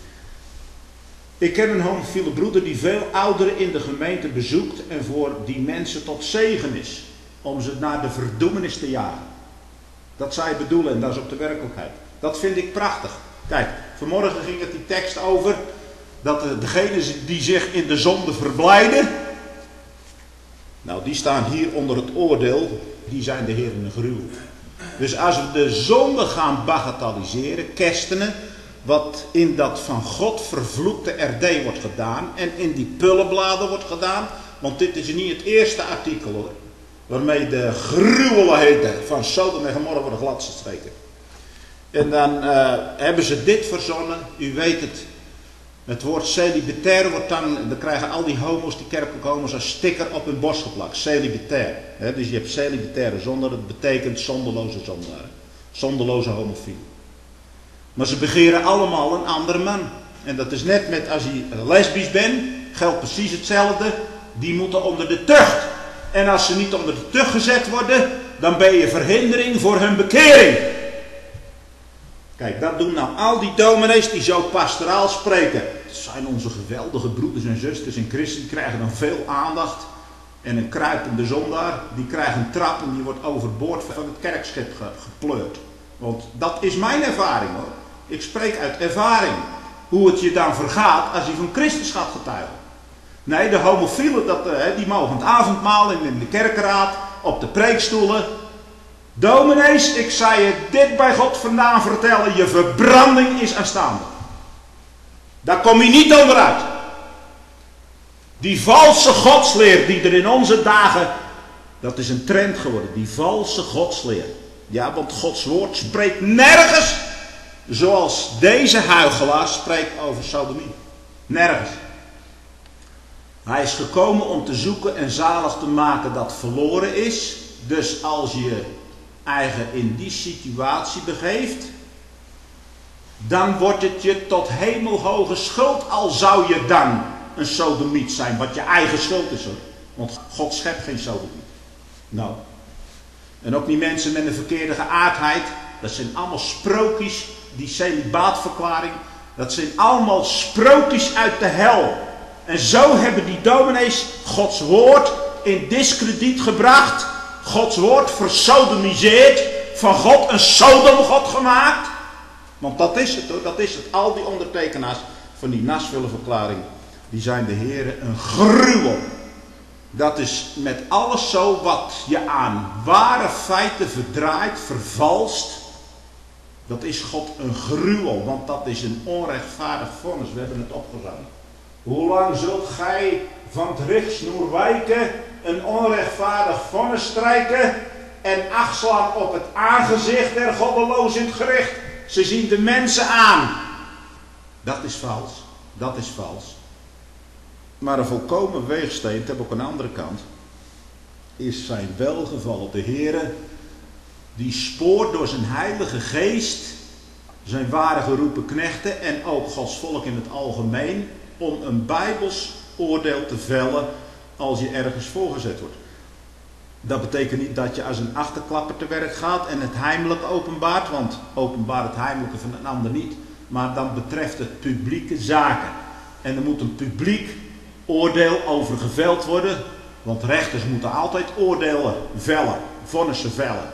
Ik ken een homofiele broeder die veel ouderen in de gemeente bezoekt en voor die mensen tot zegen is. Om ze naar de verdoemenis te jagen. Dat zij bedoelen en dat is ook de werkelijkheid. Dat vind ik prachtig. Kijk, vanmorgen ging het die tekst over dat degenen die zich in de zonde verblijden, nou die staan hier onder het oordeel, die zijn de Heer een gruwel. Dus als we de zonde gaan bagatelliseren, kerstenen, wat in dat van God vervloekte RD wordt gedaan en in die pullenbladen wordt gedaan, want dit is niet het eerste artikel hoor, waarmee de gruwelijkheden van Sodom en Gomorra worden gladgestreken. En dan hebben ze dit verzonnen, u weet het. Het woord celibatair wordt dan krijgen al die homo's, die kerkelijke homo's, als sticker op hun borst geplakt. Celibatair. Dus je hebt celibataire zonde, dat betekent zonderloze zondaren. Zonderloze homofielen. Maar ze begeren allemaal een andere man. En dat is net met als je lesbisch bent, geldt precies hetzelfde. Die moeten onder de tucht. En als ze niet onder de tucht gezet worden, dan ben je verhindering voor hun bekering. Kijk, dat doen nou al die dominees die zo pastoraal spreken. Het zijn onze geweldige broeders en zusters in Christus. Die krijgen dan veel aandacht. En een kruipende zondaar, die krijgt een trap en die wordt overboord van het kerkschip gepleurd. Want dat is mijn ervaring hoor. Ik spreek uit ervaring. Hoe het je dan vergaat als je van Christus gaat getuigen. Nee, de homofielen, die mogen het avondmaal in de kerkraad, op de preekstoelen. Dominees, ik zou je dit bij God vandaan vertellen. Je verbranding is aanstaande. Daar kom je niet onderuit. Die valse godsleer die er in onze dagen, dat is een trend geworden. Die valse godsleer. Ja, want Gods woord spreekt nergens zoals deze huichelaar spreekt over sodomie. Nergens. Hij is gekomen om te zoeken en zalig te maken dat verloren is. Dus als je eigen in die situatie begeeft, dan wordt het je tot hemelhoge schuld, al zou je dan een sodomiet zijn, wat je eigen schuld is hoor. Want God schept geen sodomiet. Nou. En ook niet mensen met een verkeerde geaardheid, dat zijn allemaal sprookjes, die celibaatverklaring, dat zijn allemaal sprookjes uit de hel. En zo hebben die dominees Gods woord in diskrediet gebracht. Gods woord versodomiseerd. Van God een sodomgod gemaakt. Want dat is het hoor, dat is het. Al die ondertekenaars van die Nashville-verklaring, die zijn de heren een gruwel. Dat is met alles zo wat je aan ware feiten verdraait, vervalst. Dat is God een gruwel, want dat is een onrechtvaardig vonnis. We hebben het opgezameld. Hoe lang zult gij van het richtsnoer wijken, een onrechtvaardig vonnis strijken en acht slaan op het aangezicht der goddelozen in het gericht? Ze zien de mensen aan. Dat is vals. Dat is vals. Maar een volkomen weegsteen, het heb ook een andere kant, is zijn welgevallen. De Heere, die spoort door zijn heilige geest zijn ware geroepen knechten en ook Gods volk in het algemeen om een bijbels oordeel te vellen als je ergens voorgezet wordt. Dat betekent niet dat je als een achterklapper te werk gaat en het heimelijk openbaart, want openbaar het heimelijke van een ander niet, maar dan betreft het publieke zaken. En er moet een publiek oordeel over geveld worden, want rechters moeten altijd oordelen vellen, vonnissen vellen.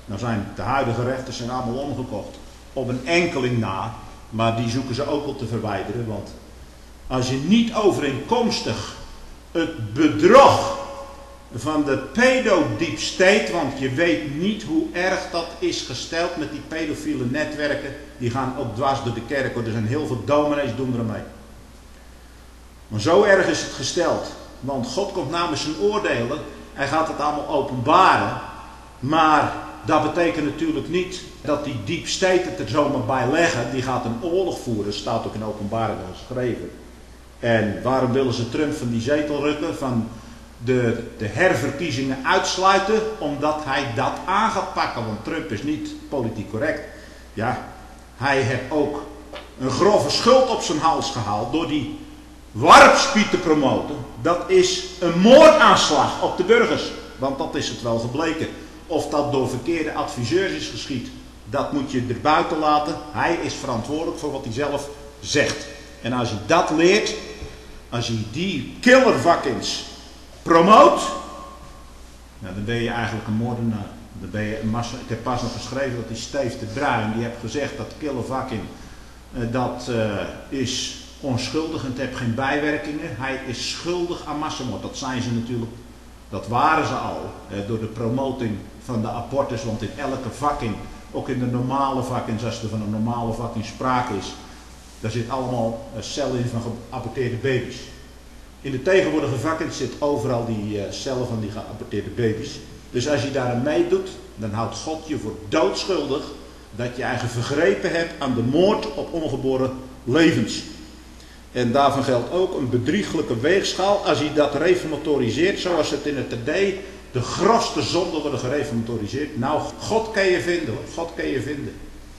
Nou zijn de huidige rechters zijn allemaal omgekocht op een enkeling na, maar die zoeken ze ook wel te verwijderen, want als je niet overeenkomstig het bedrog van de pedo-deep state, want je weet niet hoe erg dat is gesteld met die pedofiele netwerken, die gaan ook dwars door de kerk, er zijn heel veel dominees doen er mee. Maar zo erg is het gesteld, want God komt namens zijn oordelen, hij gaat het allemaal openbaren, maar dat betekent natuurlijk niet dat die deep state het er zomaar bij leggen, die gaat een oorlog voeren, dat staat ook in Openbaring geschreven. En waarom willen ze Trump van die zetel rukken, van de herverkiezingen uitsluiten? Omdat hij dat aan gaat pakken, want Trump is niet politiek correct. Ja, hij heeft ook een grove schuld op zijn hals gehaald door die warpspeed te promoten. Dat is een moordaanslag op de burgers, want dat is het wel gebleken. Of dat door verkeerde adviseurs is geschied, dat moet je er buiten laten. Hij is verantwoordelijk voor wat hij zelf zegt. En als je dat leert, als je die killervakkins promoot, nou, dan ben je eigenlijk een moordenaar. Dan ben je een massa. Ik heb pas nog geschreven dat die Steve de Bruin, die heeft gezegd dat killervakkin, dat is onschuldig en het heeft geen bijwerkingen. Hij is schuldig aan massamoord. Dat zijn ze natuurlijk, dat waren ze al door de promoting van de abortus, want in elke vakkin, ook in de normale vakkins, als er van een normale vakkin sprake is, daar zit allemaal cellen in van geaborteerde baby's. In de tegenwoordige vakkins zit overal die cellen van die geaborteerde baby's. Dus als je daar aan meedoet, dan houdt God je voor doodschuldig dat je eigen vergrepen hebt aan de moord op ongeboren levens. En daarvan geldt ook een bedrieglijke weegschaal. Als je dat reformatoriseert, zoals het in het TD, de grootste zonden worden gereformatoriseerd. Nou, God kan je vinden, God kan je vinden.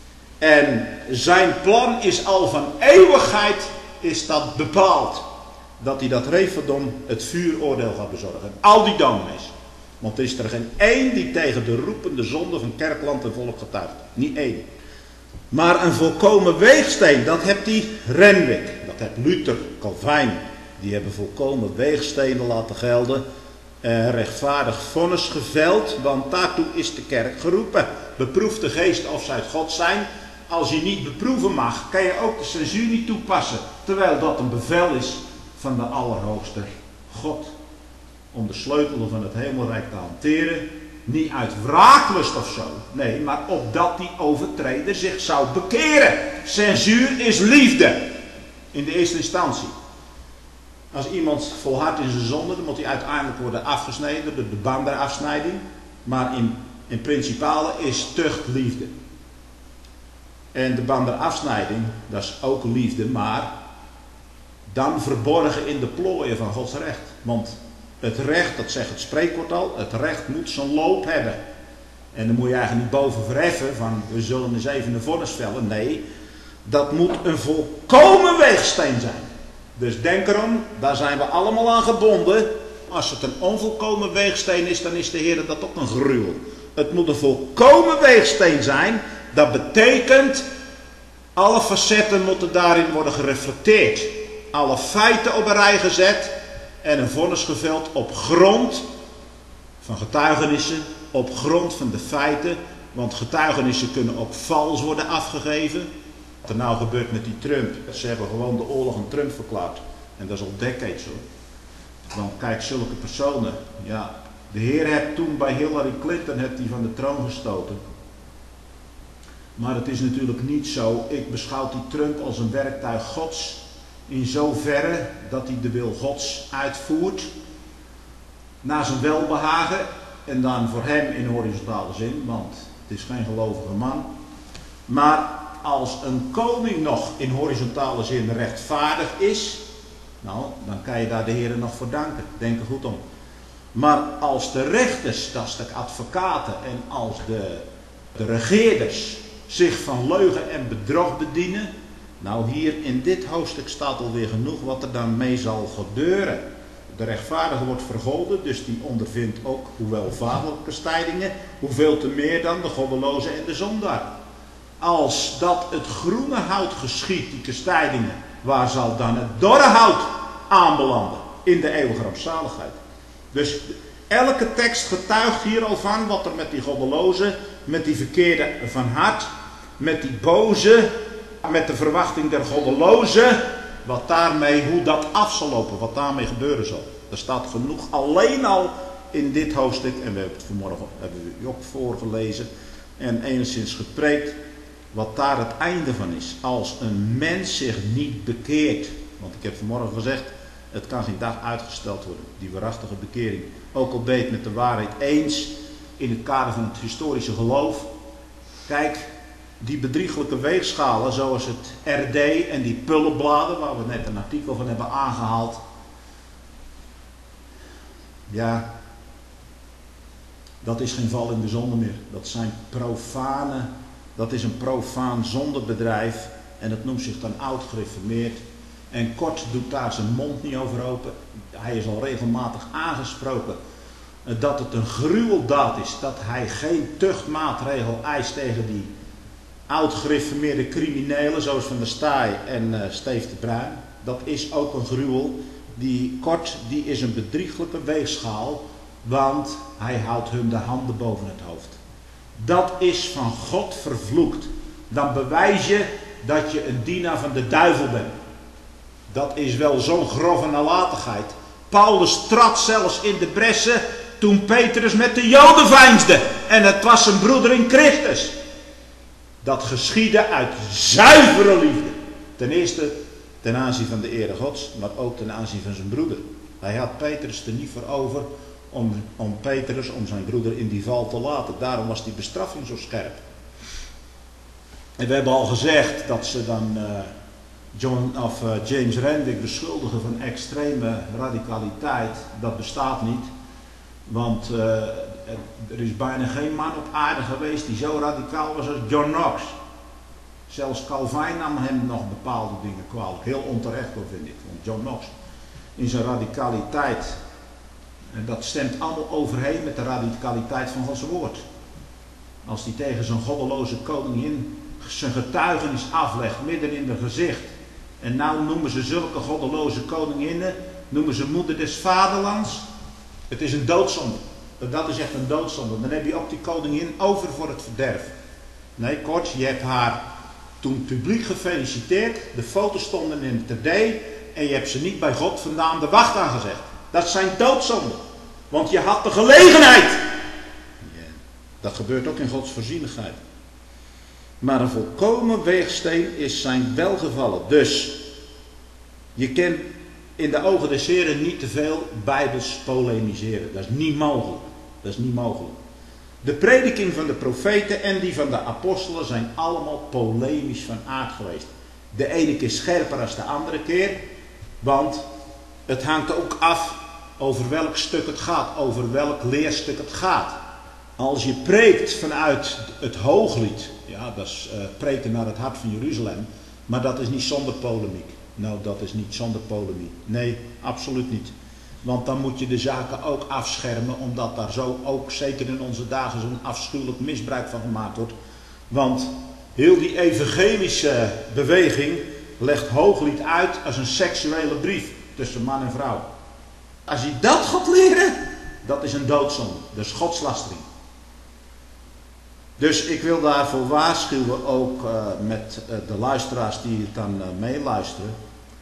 En zijn plan is al van eeuwigheid, is dat bepaald. Dat hij dat refordom, het vuuroordeel gaat bezorgen. Al die dominees. Want er is er geen één die tegen de roepende zonde van kerkland en volk getuigt. Niet één. Maar een volkomen weegsteen, dat hebt die Renwick, dat hebt Luther, Calvijn. Die hebben volkomen weegstenen laten gelden. Rechtvaardig vonnis geveld, want daartoe is de kerk geroepen. Beproef de geest of ze uit God zijn. Als je niet beproeven mag, kan je ook de censuur niet toepassen. Terwijl dat een bevel is van de Allerhoogste God. Om de sleutelen van het hemelrijk te hanteren. Niet uit wraaklust of zo. Nee, maar opdat die overtreder zich zou bekeren. Censuur is liefde. In de eerste instantie. Als iemand volhardt in zijn zonde, dan moet hij uiteindelijk worden afgesneden door de bandenafsnijding. Maar in principale is tucht liefde. En de bandenafsnijding, dat is ook liefde, maar dan verborgen in de plooien van Gods recht. Want het recht, dat zegt het spreekwoord al, het recht moet zijn loop hebben. En dan moet je eigenlijk niet boven verheffen van we zullen eens even een vonnis vellen. Nee, dat moet een volkomen weegsteen zijn. Dus denk erom, daar zijn we allemaal aan gebonden. Als het een onvolkomen weegsteen is, dan is de Heer dat ook een gruwel. Het moet een volkomen weegsteen zijn. Dat betekent, alle facetten moeten daarin worden gereflecteerd. Alle feiten op een rij gezet. En een vonnis geveld op grond van getuigenissen. Op grond van de feiten. Want getuigenissen kunnen ook vals worden afgegeven. Wat er nou gebeurt met die Trump. Ze hebben gewoon de oorlog aan Trump verklaard. En dat is al decades hoor. Want kijk, zulke personen. Ja, de Heer heeft toen bij Hillary Clinton die van de troon gestoten. Maar het is natuurlijk niet zo. Ik beschouw die Trump als een werktuig Gods. In zoverre dat hij de wil Gods uitvoert. Naar zijn welbehagen. En dan voor hem in horizontale zin. Want het is geen gelovige man. Maar als een koning nog in horizontale zin rechtvaardig is. Nou, dan kan je daar de Heer nog voor danken. Denk er goed om. Maar als de rechters, dat is de advocaten. En als de regeerders zich van leugen en bedrog bedienen. Nou, hier in dit hoofdstuk staat alweer genoeg wat er dan mee zal gebeuren. De rechtvaardige wordt vergolden, dus die ondervindt ook, hoewel vaderlijke kastijdingen, hoeveel te meer dan de goddeloze en de zondaar. Als dat het groene hout geschiet, die kastijdingen, waar zal dan het dorre hout aanbelanden? In de eeuwige rampzaligheid. Dus Elke tekst getuigt hier al van wat er met die goddeloze, met die verkeerde van hart, met die boze, met de verwachting der goddeloze, wat daarmee, hoe dat af zal lopen, wat daarmee gebeuren zal. Er staat genoeg alleen al in dit hoofdstuk, en we hebben het vanmorgen hebben we u ook voorgelezen en enigszins gepreekt, wat daar het einde van is. Als een mens zich niet bekeert, want ik heb vanmorgen gezegd, het kan geen dag uitgesteld worden, die waarachtige bekering. Ook al ben je het met de waarheid eens in het kader van het historische geloof. Kijk, die bedrieglijke weegschalen zoals het RD en die pullenbladen, waar we net een artikel van hebben aangehaald. Ja, dat is geen val in de zonde meer. Dat is een profaan zondebedrijf en dat noemt zich dan oud gereformeerd. En Kort doet daar zijn mond niet over open. Hij is al regelmatig aangesproken dat het een gruweldaad is. Dat hij geen tuchtmaatregel eist tegen die oud-gereformeerde criminelen zoals Van der Staaij en Steef de Bruin. Dat is ook een gruwel. Die Kort die is een bedrieglijke weegschaal, want hij houdt hun de handen boven het hoofd. Dat is van God vervloekt. Dan bewijs je dat je een dienaar van de duivel bent. Dat is wel zo'n grove nalatigheid. Paulus trad zelfs in de bressen toen Petrus met de Joden veinsde. En het was zijn broeder in Christus. Dat geschiedde uit zuivere liefde. Ten eerste ten aanzien van de ere Gods, maar ook ten aanzien van zijn broeder. Hij had Petrus er niet voor over om zijn broeder in die val te laten. Daarom was die bestraffing zo scherp. En we hebben al gezegd dat ze dan James Renwick beschuldigen van extreme radicaliteit. Dat bestaat niet. Want er is bijna geen man op aarde geweest die zo radicaal was als John Knox. Zelfs Calvijn nam hem nog bepaalde dingen kwalijk. Heel onterecht hoor, vind ik. Want John Knox in zijn radicaliteit, en dat stemt allemaal overheen met de radicaliteit van Gods woord. Als hij tegen zo'n goddeloze koningin zijn getuigenis aflegt, midden in haar gezicht. En nou noemen ze zulke goddeloze koninginnen, noemen ze moeder des vaderlands. Het is een doodzonde. Dat is echt een doodzonde. Dan heb je ook die koningin over voor het verderf. Nee, Kort, je hebt haar toen publiek gefeliciteerd. De foto's stonden in het RD. En je hebt ze niet bij God vandaan de wacht aangezegd. Dat zijn doodzonden. Want je had de gelegenheid. Ja, dat gebeurt ook in Gods voorzienigheid. Maar een volkomen weegsteen is zijn welgevallen. Dus, je kan in de ogen des Heren niet te veel bijbels polemiseren. Dat is niet mogelijk. Dat is niet mogelijk. De prediking van de profeten en die van de apostelen zijn allemaal polemisch van aard geweest. De ene keer scherper dan de andere keer. Want het hangt ook af over welk stuk het gaat. Over welk leerstuk het gaat. Als je preekt vanuit het Hooglied. Ja, dat is preken naar het hart van Jeruzalem. Maar dat is niet zonder polemiek. Nou, dat is niet zonder polemiek. Nee, absoluut niet. Want dan moet je de zaken ook afschermen. Omdat daar zo ook zeker in onze dagen zo'n afschuwelijk misbruik van gemaakt wordt. Want heel die evangelische beweging legt Hooglied uit als een seksuele brief tussen man en vrouw. Als je dat gaat leren, dat is een doodzonde. Dat is godslastering. Dus ik wil daarvoor waarschuwen, ook met de luisteraars die het dan meeluisteren.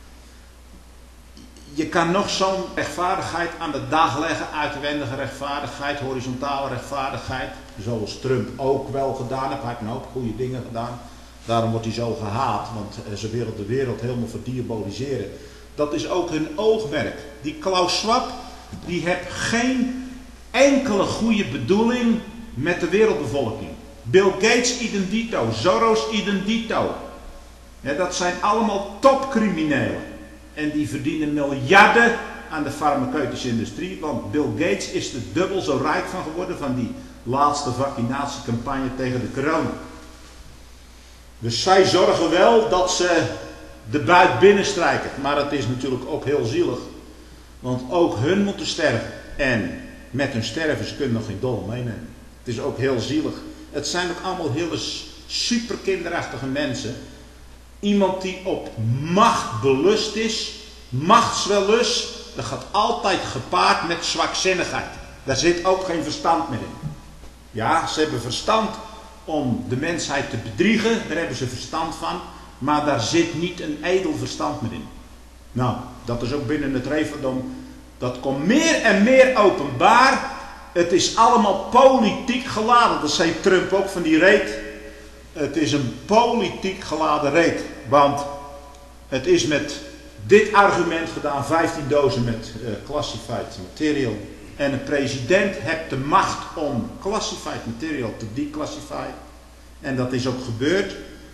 Je kan nog zo'n rechtvaardigheid aan de dag leggen, uitwendige rechtvaardigheid, horizontale rechtvaardigheid. Zoals Trump ook wel gedaan heeft, hij heeft een hoop goede dingen gedaan. Daarom wordt hij zo gehaat, want ze willen de wereld helemaal verdiaboliseren. Dat is ook hun oogmerk. Die Klaus Schwab, die heeft geen enkele goede bedoeling met de wereldbevolking. Bill Gates idem dito, Soros idem dito. Ja, dat zijn allemaal topcriminelen. En die verdienen miljarden aan de farmaceutische industrie. Want Bill Gates is er dubbel zo rijk van geworden van die laatste vaccinatiecampagne tegen de corona. Dus zij zorgen wel dat ze de buit binnenstrijken. Maar het is natuurlijk ook heel zielig. Want ook hun moeten sterven. En met hun sterven, ze kunnen nog geen dollar meenemen. Het is ook heel zielig. Het zijn ook allemaal hele super kinderachtige mensen. Iemand die op macht belust is, machtswellust, dat gaat altijd gepaard met zwakzinnigheid. Daar zit ook geen verstand meer in. Ja, ze hebben verstand om de mensheid te bedriegen, daar hebben ze verstand van, maar daar zit niet een edel verstand meer in. Nou, dat is ook binnen het referendum, dat komt meer en meer openbaar. Het is allemaal politiek geladen, dat zei Trump ook van die reet. Het is een politiek geladen reet, want het is met dit argument gedaan, 15 dozen met classified material. En een president heeft de macht om classified material te declassifieren. En dat is ook gebeurd.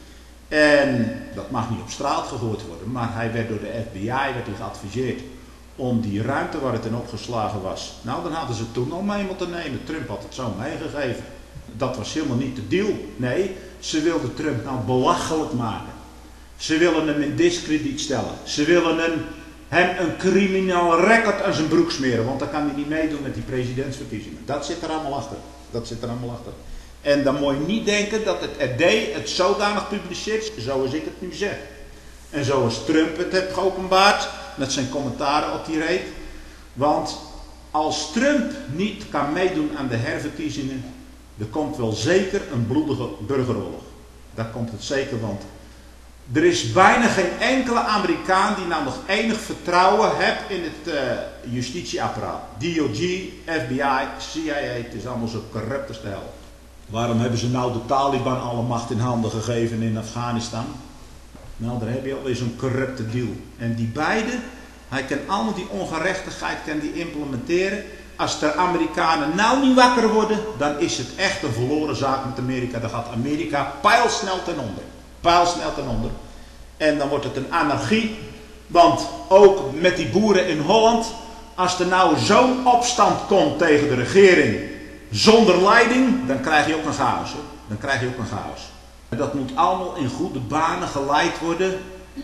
En dat mag niet op straat gegooid worden, maar hij werd door de FBI geadviseerd om die ruimte waar het in opgeslagen was. Nou, dan hadden ze toen al mee moeten nemen. Trump had het zo meegegeven. Dat was helemaal niet de deal. Nee, ze wilden Trump nou belachelijk maken. Ze willen hem in diskrediet stellen. Ze willen hem een crimineel record aan zijn broek smeren, want dan kan hij niet meedoen met die presidentsverkiezingen. Dat zit er allemaal achter. Dat zit er allemaal achter. En dan moet je niet denken dat het RD het zodanig publiceert, zoals ik het nu zeg. En zoals Trump het heeft geopenbaard, met zijn commentaren op die reet. Want als Trump niet kan meedoen aan de herverkiezingen, er komt wel zeker een bloedige burgeroorlog. Daar komt het zeker, want er is bijna geen enkele Amerikaan die nou nog enig vertrouwen heeft in het justitieapparaat. DOJ, FBI, CIA, het is allemaal zo corrupt als de hel. Waarom hebben ze nou de Taliban alle macht in handen gegeven in Afghanistan? Nou, daar heb je alweer zo'n corrupte deal. En die beide, hij kan allemaal die ongerechtigheid kan die implementeren. Als de Amerikanen nou niet wakker worden, dan is het echt een verloren zaak met Amerika. Dan gaat Amerika pijlsnel ten onder. Pijlsnel ten onder. En dan wordt het een anarchie. Want ook met die boeren in Holland, als er nou zo'n opstand komt tegen de regering zonder leiding, dan krijg je ook een chaos. Hoor. Dan krijg je ook een chaos. Dat moet allemaal in goede banen geleid worden.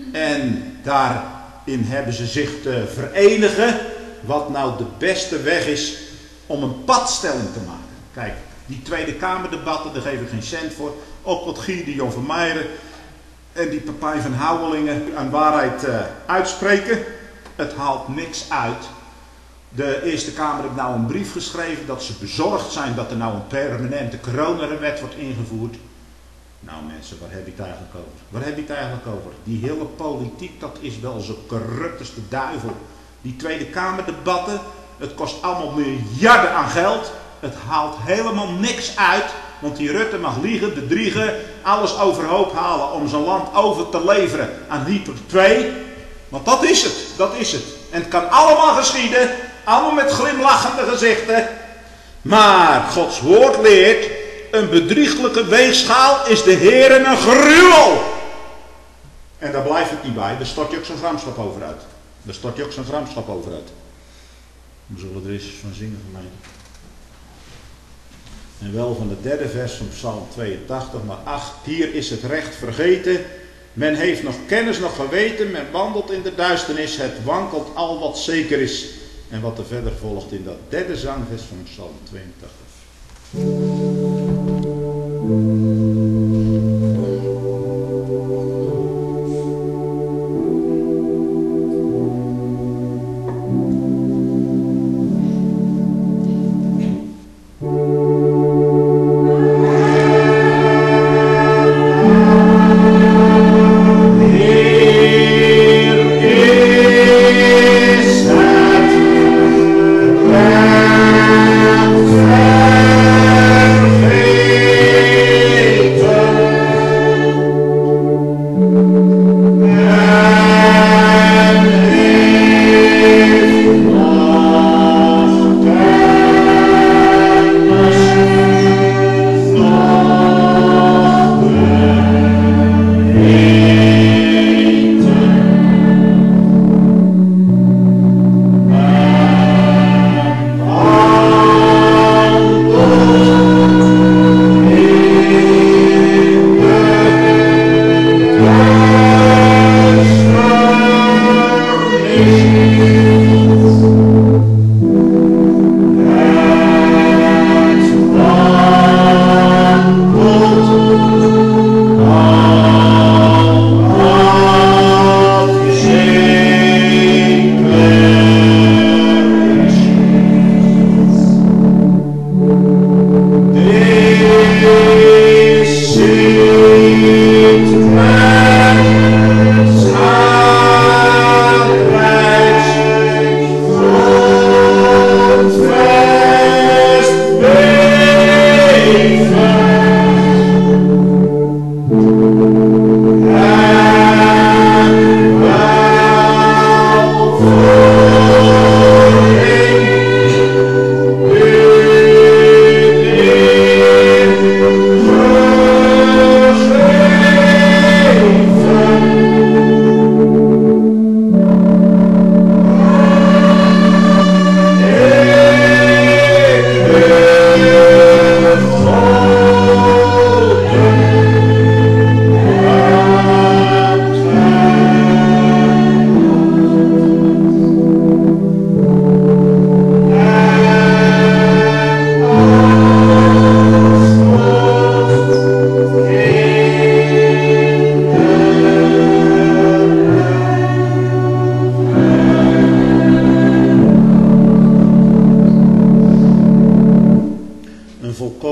En daarin hebben ze zich te verenigen. Wat nou de beste weg is om een padstelling te maken. Kijk, die Tweede Kamerdebatten, daar geef ik geen cent voor. Ook wat Guy de Jon van Meijeren en die Pepijn van Houwelingen aan waarheid uitspreken. Het haalt niks uit. De Eerste Kamer heeft nou een brief geschreven dat ze bezorgd zijn dat er nou een permanente coronawet wordt ingevoerd. Nou mensen, waar heb je het eigenlijk over? Waar heb je het eigenlijk over? Die hele politiek, dat is wel zo corrupt als de duivel. Die Tweede Kamerdebatten, het kost allemaal miljarden aan geld. Het haalt helemaal niks uit. Want die Rutte mag liegen, bedriegen, alles overhoop halen om zijn land over te leveren aan Hyper 2. Want dat is het, dat is het. En het kan allemaal geschieden, allemaal met glimlachende gezichten. Maar Gods woord leert, een bedrieglijke weegschaal is de Heere een gruwel. En daar blijft het niet bij, daar stort je ook zijn gramschap over uit. Daar stort je ook zijn gramschap over uit. We zullen er eens van zingen van mij. En wel van het derde vers van Psalm 82, maar ach, hier is het recht vergeten. Men heeft nog kennis, nog geweten, men wandelt in de duisternis, het wankelt al wat zeker is. En wat er verder volgt in dat derde zangvers van Psalm 82.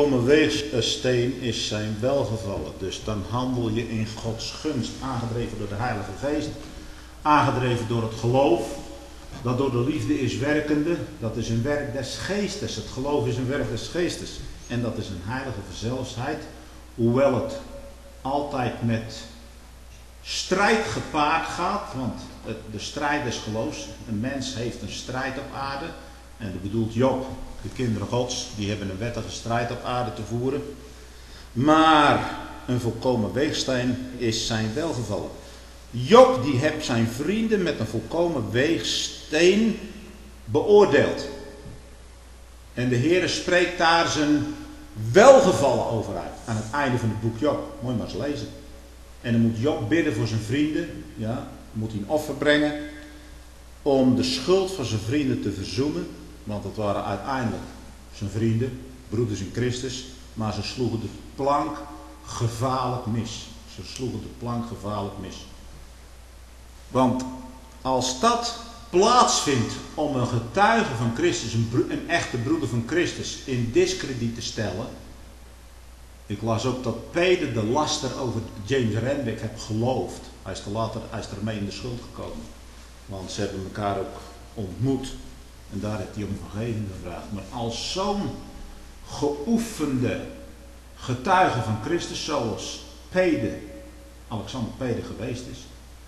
volkomen weegsteen is zijn welgevallen. Dus dan handel je in Gods gunst, aangedreven door de Heilige Geest, aangedreven door het geloof, dat door de liefde is werkende. Dat is een werk des geestes. Het geloof is een werk des geestes. En dat is een heilige verzelfsheid, hoewel het altijd met strijd gepaard gaat, want de strijd des geloofs, een mens heeft een strijd op aarde, en dat bedoelt Job, de kinderen Gods, die hebben een wettige strijd op aarde te voeren. Maar een volkomen weegsteen is zijn welgevallen. Job die heeft zijn vrienden met een volkomen weegsteen beoordeeld. En de Heere spreekt daar zijn welgevallen over uit. Aan het einde van het boek Job. Moet je maar eens lezen. En dan moet Job bidden voor zijn vrienden. Ja, moet hij een offer brengen. Om de schuld van zijn vrienden te verzoenen. Want dat waren uiteindelijk zijn vrienden. Broeders in Christus. Maar ze sloegen de plank gevaarlijk mis. Ze sloegen de plank gevaarlijk mis. Want als dat plaatsvindt om een getuige van Christus, een echte broeder van Christus, in diskrediet te stellen. Ik las ook dat Peter de laster over James Renwick heeft geloofd. Hij is ermee in de schuld gekomen. Want ze hebben elkaar ook ontmoet. En daar heeft hij om vergeving gevraagd. Maar als zo'n geoefende getuige van Christus, zoals Alexander Peder geweest is,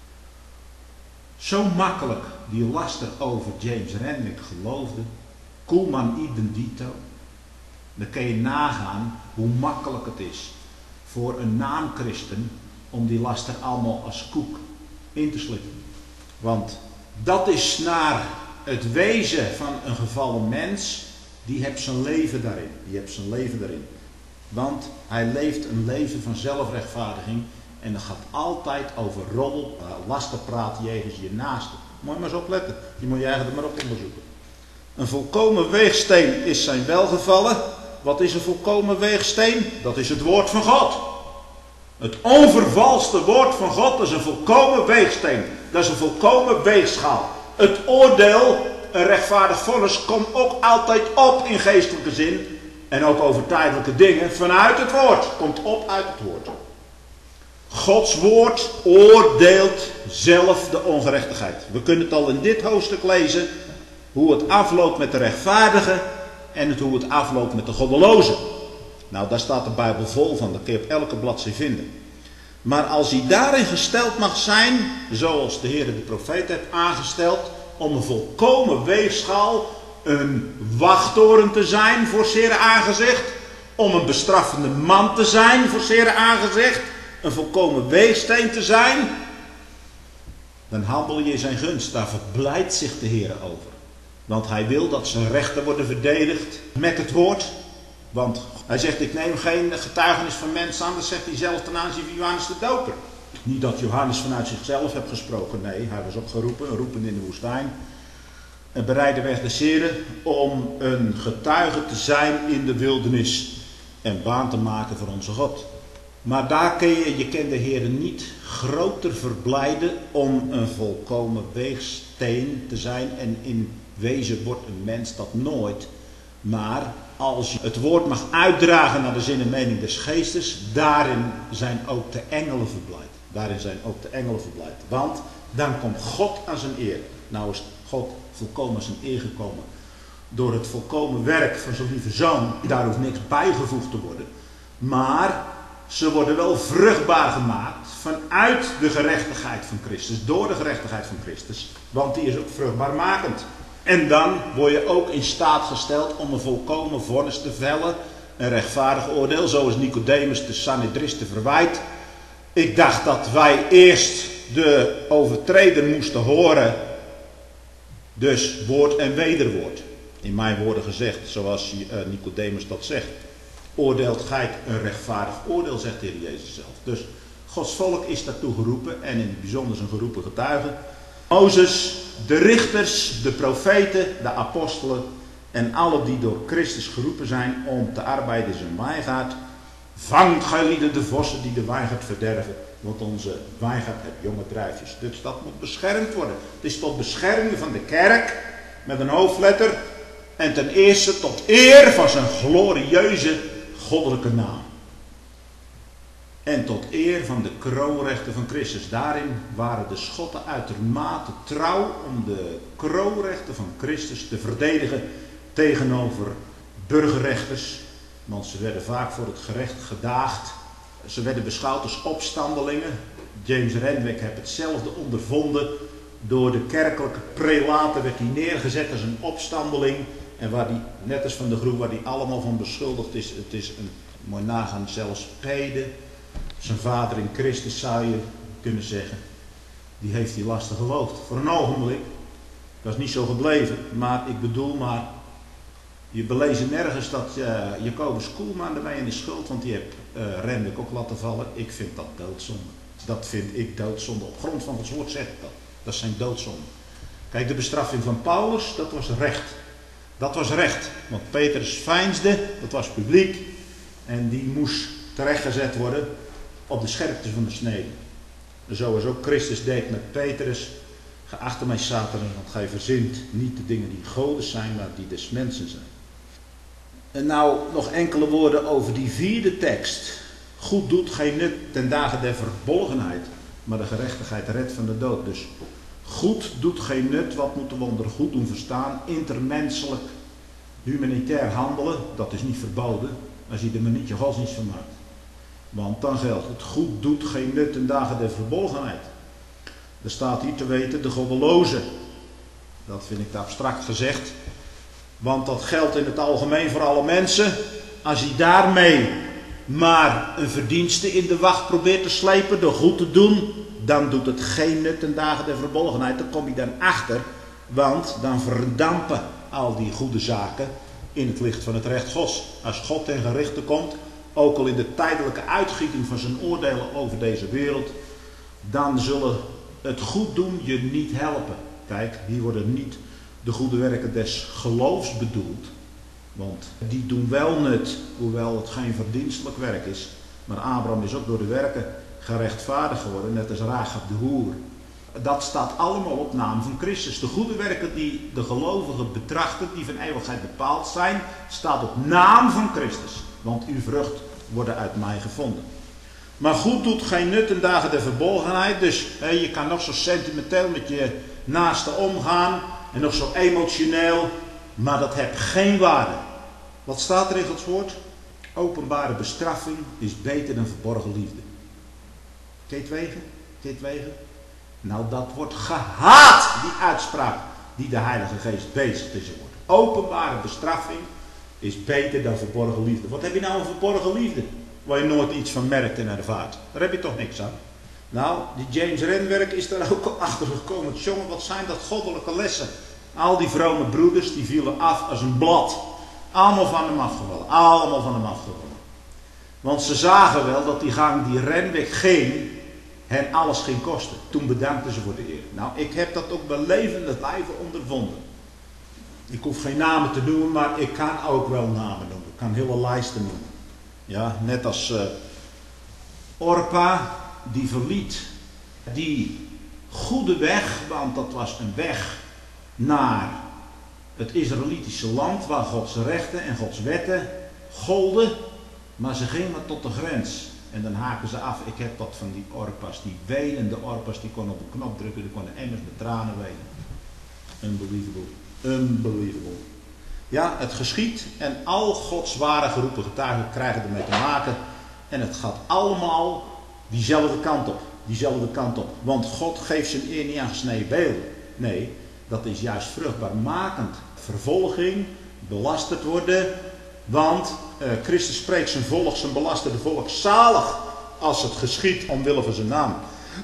zo makkelijk die laster over James Renwick geloofde, Koelman idem dito, dan kun je nagaan hoe makkelijk het is voor een naamchristen om die laster allemaal als koek in te slikken. Want dat is naar het wezen van een gevallen mens, die heeft zijn leven daarin. Want hij leeft een leven van zelfrechtvaardiging. En dat gaat altijd over roddel, lasterpraat jegens je naaste. Moet je maar eens opletten. Die moet je eigenlijk maar op onderzoeken. Een volkomen weegsteen is zijn welgevallen. Wat is een volkomen weegsteen? Dat is het woord van God. Het onvervalste woord van God is een volkomen weegsteen. Dat is een volkomen weegschaal. Het oordeel, een rechtvaardig vonnis, komt ook altijd op in geestelijke zin. En ook over tijdelijke dingen vanuit het woord. Komt op uit het woord. Gods woord oordeelt zelf de ongerechtigheid. We kunnen het al in dit hoofdstuk lezen. Hoe het afloopt met de rechtvaardigen. En hoe het afloopt met de goddelozen. Nou, daar staat de Bijbel vol van. Dat kun je op elke bladzijde vinden. Maar als hij daarin gesteld mag zijn. Zoals de Heer de profeet heeft aangesteld. Om een volkomen weegschaal. Een wachttoren te zijn voor zere aangezicht. Om een bestraffende man te zijn voor zere aangezicht. Een volkomen weegsteen te zijn. Dan handel je in zijn gunst. Daar verblijdt zich de Heer over. Want hij wil dat zijn rechten worden verdedigd met het woord. Want hij zegt, ik neem geen getuigenis van mensen aan. Dat zegt hij zelf ten aanzien van Johannes de Doper. Niet dat Johannes vanuit zichzelf heeft gesproken. Nee, hij was opgeroepen, roepen in de woestijn. En bereidde weg des Heren om een getuige te zijn in de wildernis. En baan te maken voor onze God. Maar daar kun je kan de Heer niet groter verblijden om een volkomen weegsteen te zijn. En in wezen wordt een mens dat nooit. Maar als je het woord mag uitdragen naar de zin en mening des geestes, daarin zijn ook de engelen verblijd. Want dan komt God aan zijn eer. Nou is God volkomen aan zijn eer gekomen. Door het volkomen werk van zijn lieve zoon. Daar hoeft niks bijgevoegd te worden. Maar ze worden wel vruchtbaar gemaakt vanuit de gerechtigheid van Christus. Door de gerechtigheid van Christus. Want die is ook vruchtbaarmakend. En dan word je ook in staat gesteld om een volkomen vonnis te vellen. Een rechtvaardig oordeel. Zoals Nicodemus de Sanhedristen verwijt. Ik dacht dat wij eerst de overtreder moesten horen. Dus woord en wederwoord. In mijn woorden gezegd, zoals Nicodemus dat zegt. Oordeelt gij een rechtvaardig oordeel, zegt de Heer Jezus zelf. Dus Gods volk is daartoe geroepen. En in het bijzonder zijn geroepen getuigen. Mozes, de richters, de profeten, de apostelen. En alle die door Christus geroepen zijn om te arbeiden in zijn wijngaard. Vangt gij lieden de vossen die de wijngaard verderven. Want onze wijngaard heeft jonge druifjes. Dus dat moet beschermd worden. Het is tot bescherming van de kerk. Met een hoofdletter. En ten eerste tot eer van zijn glorieuze goddelijke naam. En tot eer van de kroonrechten van Christus. Daarin waren de Schotten uitermate trouw om de kroonrechten van Christus te verdedigen tegenover burgerrechters. Want ze werden vaak voor het gerecht gedaagd. Ze werden beschouwd als opstandelingen. James Renwick heeft hetzelfde ondervonden. Door de kerkelijke prelaten werd hij neergezet als een opstandeling. En waar die, net als Van de Groe, waar hij allemaal van beschuldigd is. Het is een, mooi nagaan, zelfs pede. Zijn vader in Christus zou je kunnen zeggen. Die heeft hij lastig geloofd. Voor een ogenblik. Dat is niet zo gebleven. Maar ik bedoel maar. Je belezen nergens dat Jacobus Koelman ermee in de schuld. Want die heeft Renwick ook laten vallen. Ik vind dat doodzonde. Dat vind ik doodzonde. Op grond van Gods woord zeg ik dat. Dat is zijn doodzonde. Kijk, de bestraffing van Paulus, dat was recht. Dat was recht. Want Petrus veinsde, dat was publiek. En die moest terechtgezet worden op de scherpte van de snede. Zoals ook Christus deed met Petrus. Ga achter mij, Satan, want gij verzint niet de dingen die goden zijn, maar die des mensen zijn. En nou nog enkele woorden over die vierde tekst. Goed doet geen nut ten dagen der verbolgenheid, maar de gerechtigheid redt van de dood. Dus goed doet geen nut, wat moeten we onder goed doen verstaan? Intermenselijk, humanitair handelen, dat is niet verboden, als je er maar niet je godsdienst van maakt. Want dan geldt het, goed doet geen nut ten dagen der verbolgenheid. Er staat hier te weten de goddeloze. Dat vind ik te abstract gezegd. Want dat geldt in het algemeen voor alle mensen. Als je daarmee maar een verdienste in de wacht probeert te slepen door goed te doen, dan doet het geen nut ten dagen der verbolgenheid. Dan kom je dan achter, want dan verdampen al die goede zaken in het licht van het recht Gods. Als God ten gerichte komt, ook al in de tijdelijke uitgieting van zijn oordelen over deze wereld, dan zullen het goed doen je niet helpen. Kijk, hier worden niet de goede werken des geloofs bedoeld. Want die doen wel nut, hoewel het geen verdienstelijk werk is. Maar Abraham is ook door de werken gerechtvaardigd geworden, net als Rahab de hoer. Dat staat allemaal op naam van Christus. De goede werken die de gelovigen betrachten, die van eeuwigheid bepaald zijn, staat op naam van Christus. Want uw vrucht worden uit mij gevonden. Maar goed doet geen nut in dagen der verbolgenheid. Dus je kan nog zo sentimenteel met je naaste omgaan. En nog zo emotioneel. Maar dat heeft geen waarde. Wat staat er in Gods woord? Openbare bestraffing is beter dan verborgen liefde. Keetwegen? Keetwegen? Nou, dat wordt gehaat, die uitspraak die de Heilige Geest bezigt is. Openbare bestraffing is beter dan verborgen liefde. Wat heb je nou een verborgen liefde? Waar je nooit iets van merkt en ervaart. Daar heb je toch niks aan. Nou, die James Renwick is daar ook al achter gekomen. Jongen, wat zijn dat goddelijke lessen. Al die vrome broeders, die vielen af als een blad. Allemaal van hem afgevallen. Allemaal van hem afgevallen. Want ze zagen wel dat die gang die Renwick ging, hen alles ging kosten. Toen bedankten ze voor de eer. Nou, ik heb dat ook bij levende lijven ondervonden. Ik hoef geen namen te noemen, maar ik kan ook wel namen noemen. Ik kan hele lijsten noemen. Ja, net als Orpa, die verliet die goede weg, want dat was een weg naar het Israëlitische land, waar Gods rechten en Gods wetten golden, maar ze gingen maar tot de grens. En dan haken ze af. Ik heb dat van die Orpa's, die wenende Orpa's, die konden op een knop drukken, die konden emmers met tranen wenen. Unbelievable. Unbelievable. Ja, het geschiedt en al Gods ware geroepen getuigen krijgen ermee te maken. En het gaat allemaal diezelfde kant op. Diezelfde kant op. Want God geeft zijn eer niet aan gesneden beelden. Nee, dat is juist vruchtbaarmakend. Vervolging, belasterd worden. Want Christus spreekt zijn volk, zijn belasterde volk, zalig als het geschiedt omwille van zijn naam.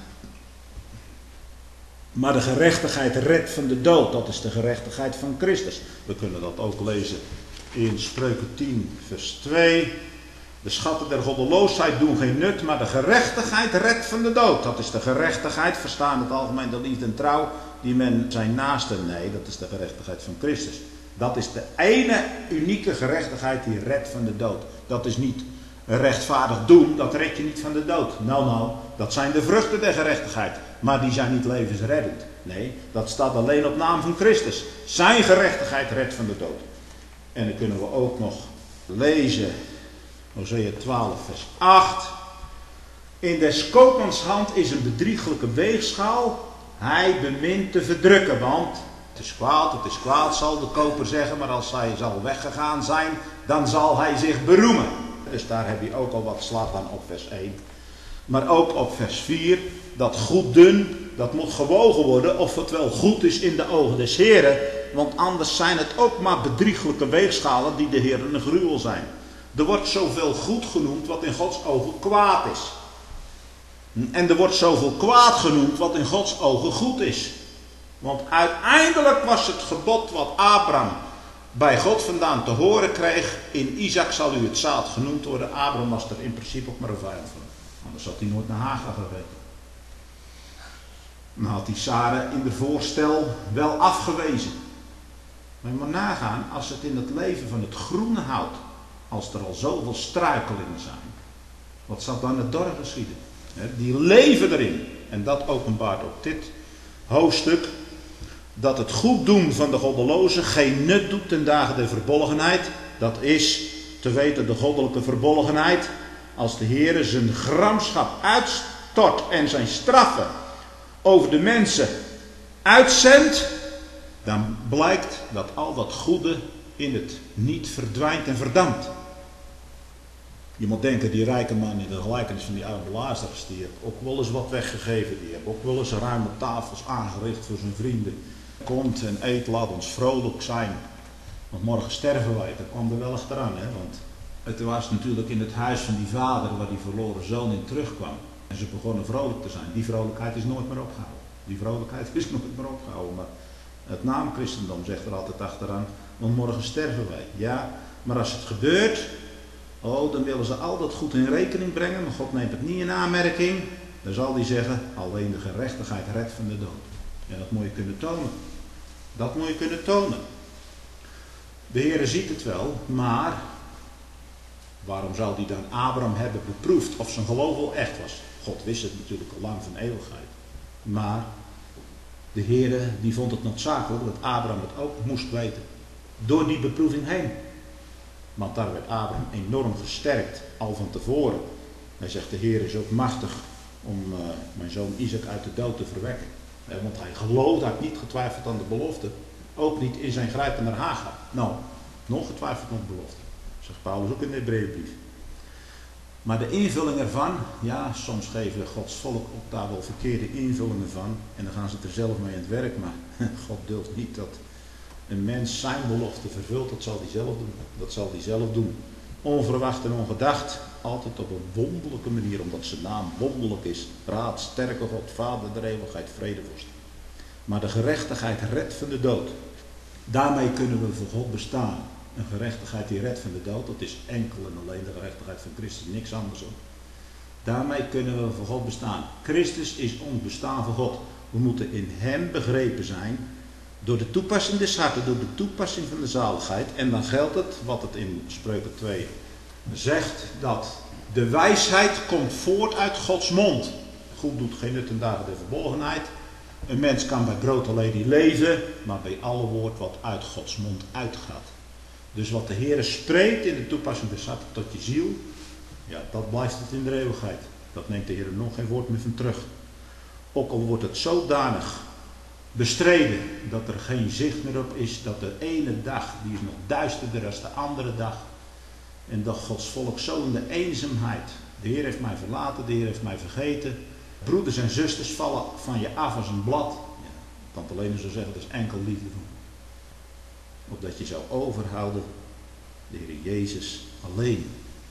Maar de gerechtigheid redt van de dood. Dat is de gerechtigheid van Christus. We kunnen dat ook lezen in Spreuken 10 vers 2. De schatten der goddeloosheid doen geen nut, maar de gerechtigheid redt van de dood. Dat is de gerechtigheid, verstaan het algemeen de liefde en trouw, die men zijn naaste. Nee, dat is de gerechtigheid van Christus. Dat is de ene unieke gerechtigheid die redt van de dood. Dat is niet rechtvaardig doen, dat redt je niet van de dood. Nou, dat zijn de vruchten der gerechtigheid. Maar die zijn niet levensreddend. Nee, dat staat alleen op naam van Christus. Zijn gerechtigheid redt van de dood. En dan kunnen we ook nog lezen Hosea 12 vers 8. In des koopmans hand is een bedrieglijke weegschaal. Hij bemint te verdrukken, want het is kwaad, zal de koper zeggen, maar als hij zal weggegaan zijn, dan zal hij zich beroemen. Dus daar heb je ook al wat, slaat dan op vers 1. Maar ook op vers 4, dat goed doen, dat moet gewogen worden of het wel goed is in de ogen des Heren. Want anders zijn het ook maar bedrieglijke weegschalen die de Heren een gruwel zijn. Er wordt zoveel goed genoemd wat in Gods ogen kwaad is. En er wordt zoveel kwaad genoemd wat in Gods ogen goed is. Want uiteindelijk was het gebod wat Abraham bij God vandaan te horen kreeg. In Isaac zal u het zaad genoemd worden. Abraham was er in principe ook maar een vijand van. Anders had hij nooit naar Hagar gereden. Dan had hij Sarah in de voorstel wel afgewezen. Maar je moet nagaan, als het in het leven van het groene hout, als er al zoveel struikelingen zijn, wat zal dan het dorp geschieden? Die leven erin. En dat openbaart ook dit hoofdstuk. Dat het goed doen van de goddelozen geen nut doet ten dagen der verbolgenheid. Dat is te weten de goddelijke verbolgenheid. Als de Heere zijn gramschap uitstort en zijn straffen over de mensen uitzendt, dan blijkt dat al dat goede in het niet verdwijnt en verdampt. Je moet denken, die rijke man in de gelijkenis van die arme Lazarus, die heeft ook wel eens wat weggegeven. Die heeft ook wel eens ruime tafels aangericht voor zijn vrienden. Komt en eet, laat ons vrolijk zijn. Want morgen sterven wij. Daar kwam er wel achteraan. Want het was natuurlijk in het huis van die vader waar die verloren zoon in terugkwam. En ze begonnen vrolijk te zijn. Die vrolijkheid is nooit meer opgehouden. Die vrolijkheid is nooit meer opgehouden. Maar het naamchristendom zegt er altijd achteraan. Want morgen sterven wij. Ja, maar als het gebeurt, dan willen ze al dat goed in rekening brengen. Maar God neemt het niet in aanmerking. Dan zal hij zeggen, alleen de gerechtigheid redt van de dood. En dat moet je kunnen tonen. Dat moet je kunnen tonen. De Heere ziet het wel, maar waarom zou hij dan Abraham hebben beproefd of zijn geloof wel echt was? God wist het natuurlijk al lang van eeuwigheid. Maar de Heere die vond het noodzakelijk dat Abraham het ook moest weten. Door die beproeving heen. Want daar werd Abraham enorm versterkt, al van tevoren. Hij zegt, de Heer is ook machtig om mijn zoon Isaac uit de dood te verwekken. Want hij geloofde, hij had niet getwijfeld aan de belofte. Ook niet in zijn grijpen naar Hagar. Nou, nog getwijfeld aan de belofte. Zegt Paulus ook in de Hebreeënbrief. Maar de invulling ervan, ja, soms geven Gods volk ook daar wel verkeerde invullingen van. En dan gaan ze er zelf mee aan het werk. Maar God duldt niet dat een mens zijn belofte vervult. Dat zal hij zelf doen. Dat zal hij zelf doen. Onverwacht en ongedacht. Altijd op een wonderlijke manier. Omdat zijn naam wonderlijk is. Raad, sterke God, Vader der eeuwigheid, vredevorst. Maar de gerechtigheid redt van de dood. Daarmee kunnen we voor God bestaan. Een gerechtigheid die redt van de dood. Dat is enkel en alleen de gerechtigheid van Christus. Niks anders ook. Daarmee kunnen we voor God bestaan. Christus is ons bestaan voor God. We moeten in hem begrepen zijn. Door de toepassing des harten, door de toepassing van de zaligheid. En dan geldt het, wat het in Spreuken 2 zegt, dat de wijsheid komt voort uit Gods mond. Goed doet geen nut ten dagen der verbolgenheid. Een mens kan bij brood alleen niet leven, maar bij alle woord wat uit Gods mond uitgaat. Dus wat de Heer spreekt in de toepassing des harten tot je ziel, ja, dat blijft het in de eeuwigheid. Dat neemt de Heer nog geen woord meer van terug. Ook al wordt het zodanig bestreden dat er geen zicht meer op is, dat de ene dag die is nog duisterder dan de andere dag. En dat Gods volk zo in de eenzaamheid. De Heer heeft mij verlaten, de Heer heeft mij vergeten. Broeders en zusters vallen van je af als een blad. Ja, Tante Lene zou zeggen, dat is enkel liefde van. Opdat je zou overhouden de Heer Jezus alleen.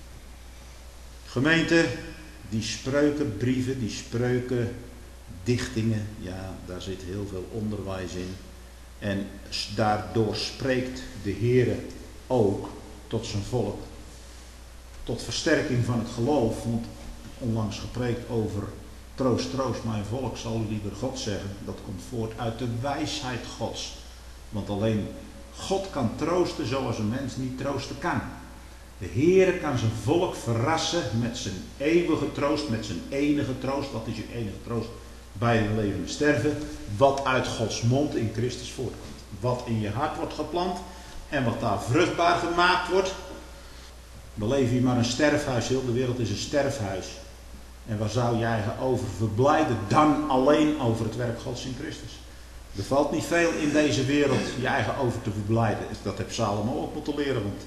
Gemeente, die spreukenbrieven, die spreukendichtingen, ja, daar zit heel veel onderwijs in. En daardoor spreekt de Heer ook tot zijn volk. Tot versterking van het geloof. Want onlangs gepreekt over troost, troost mijn volk, zal u liever God zeggen. Dat komt voort uit de wijsheid Gods. Want alleen God kan troosten zoals een mens niet troosten kan. De Heer kan zijn volk verrassen met zijn eeuwige troost, met zijn enige troost. Wat is je enige troost bij het leven en sterven? Wat uit Gods mond in Christus voortkomt. Wat in je hart wordt geplant en wat daar vruchtbaar gemaakt wordt. Beleef je maar een sterfhuis, heel de wereld is een sterfhuis. En waar zou je eigen over verblijden dan alleen over het werk Gods in Christus? Er valt niet veel in deze wereld je eigen over te verblijden. Dat heeft Salomo ook moeten leren. Want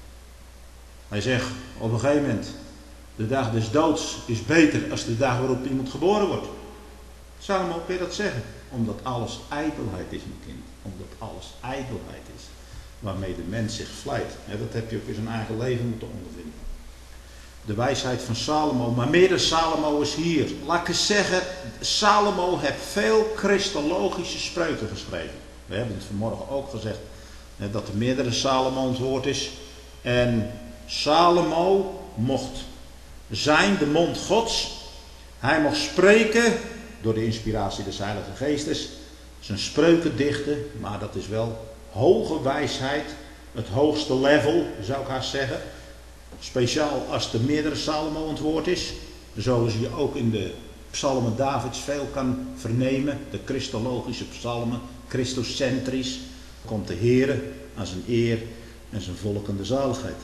hij zegt op een gegeven moment, de dag des doods is beter als de dag waarop iemand geboren wordt. Salomo kun je dat zeggen? Omdat alles ijdelheid is, mijn kind. Omdat alles ijdelheid is. Waarmee de mens zich vlijt. Ja, dat heb je ook in zijn eigen leven moeten ondervinden. De wijsheid van Salomo. Maar meer dan Salomo is hier. Laat ik eens zeggen, Salomo heeft veel christologische spreuken geschreven. We hebben het vanmorgen ook gezegd. Dat er meerdere Salomons woord is. En Salomo mocht zijn de mond Gods. Hij mocht spreken door de inspiratie des Heilige Geestes. Zijn spreuken dichten. Maar dat is wel hoge wijsheid. Het hoogste level, zou ik haast zeggen. Speciaal als er meerdere Salomo het woord is. Zoals je ook in de psalmen Davids veel kan vernemen. De christologische psalmen, Christocentrisch. Komt de Heere aan zijn eer en zijn volk aan de zaligheid.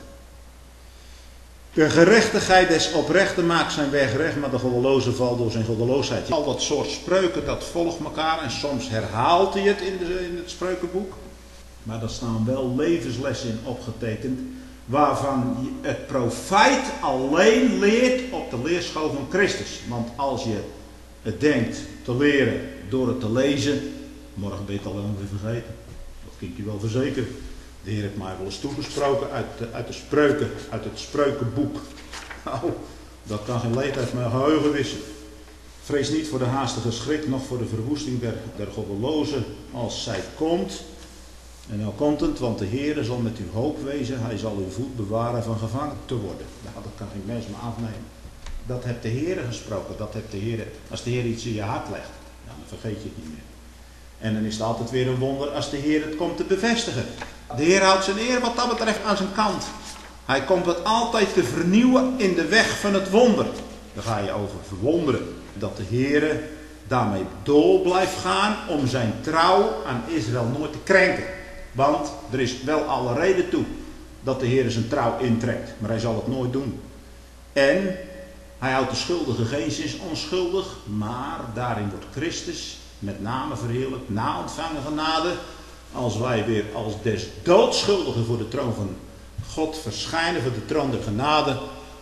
De gerechtigheid des oprechten maakt zijn weg recht, maar de goddeloze valt door zijn goddeloosheid. Al dat soort spreuken, dat volgt elkaar en soms herhaalt hij het in het spreukenboek. Maar daar staan wel levenslessen in opgetekend, waarvan het profijt alleen leert op de leerschool van Christus. Want als je het denkt te leren door het te lezen, morgen ben je het al lang weer vergeten. Dat kan ik je wel verzekeren. De Heer heeft mij wel eens toegesproken uit de spreuken, uit het spreukenboek. Nou, dat kan geen leeftijd mijn geheugen wissen. Vrees niet voor de haastige schrik, noch voor de verwoesting der goddelozen als zij komt. En nou komt het, want de Heer zal met uw hoop wezen, hij zal uw voet bewaren van gevangen te worden. Nou, dat kan geen mens me afnemen. Dat heeft de Heer gesproken, dat heeft de Heer, als de Heer iets in je hart legt, nou, dan vergeet je het niet meer. En dan is het altijd weer een wonder als de Heer het komt te bevestigen. De Heer houdt zijn eer wat dat betreft aan zijn kant. Hij komt het altijd te vernieuwen in de weg van het wonder. Daar ga je over verwonderen. Dat de Heer daarmee door blijft gaan om zijn trouw aan Israël nooit te krenken. Want er is wel alle reden toe dat de Heer zijn trouw intrekt. Maar hij zal het nooit doen. En hij houdt de schuldige geenszins onschuldig. Maar daarin wordt Christus met name verheerlijkt na ontvangen genade. Als wij weer als des doodschuldigen voor de troon van God verschijnen, voor de troon der genade.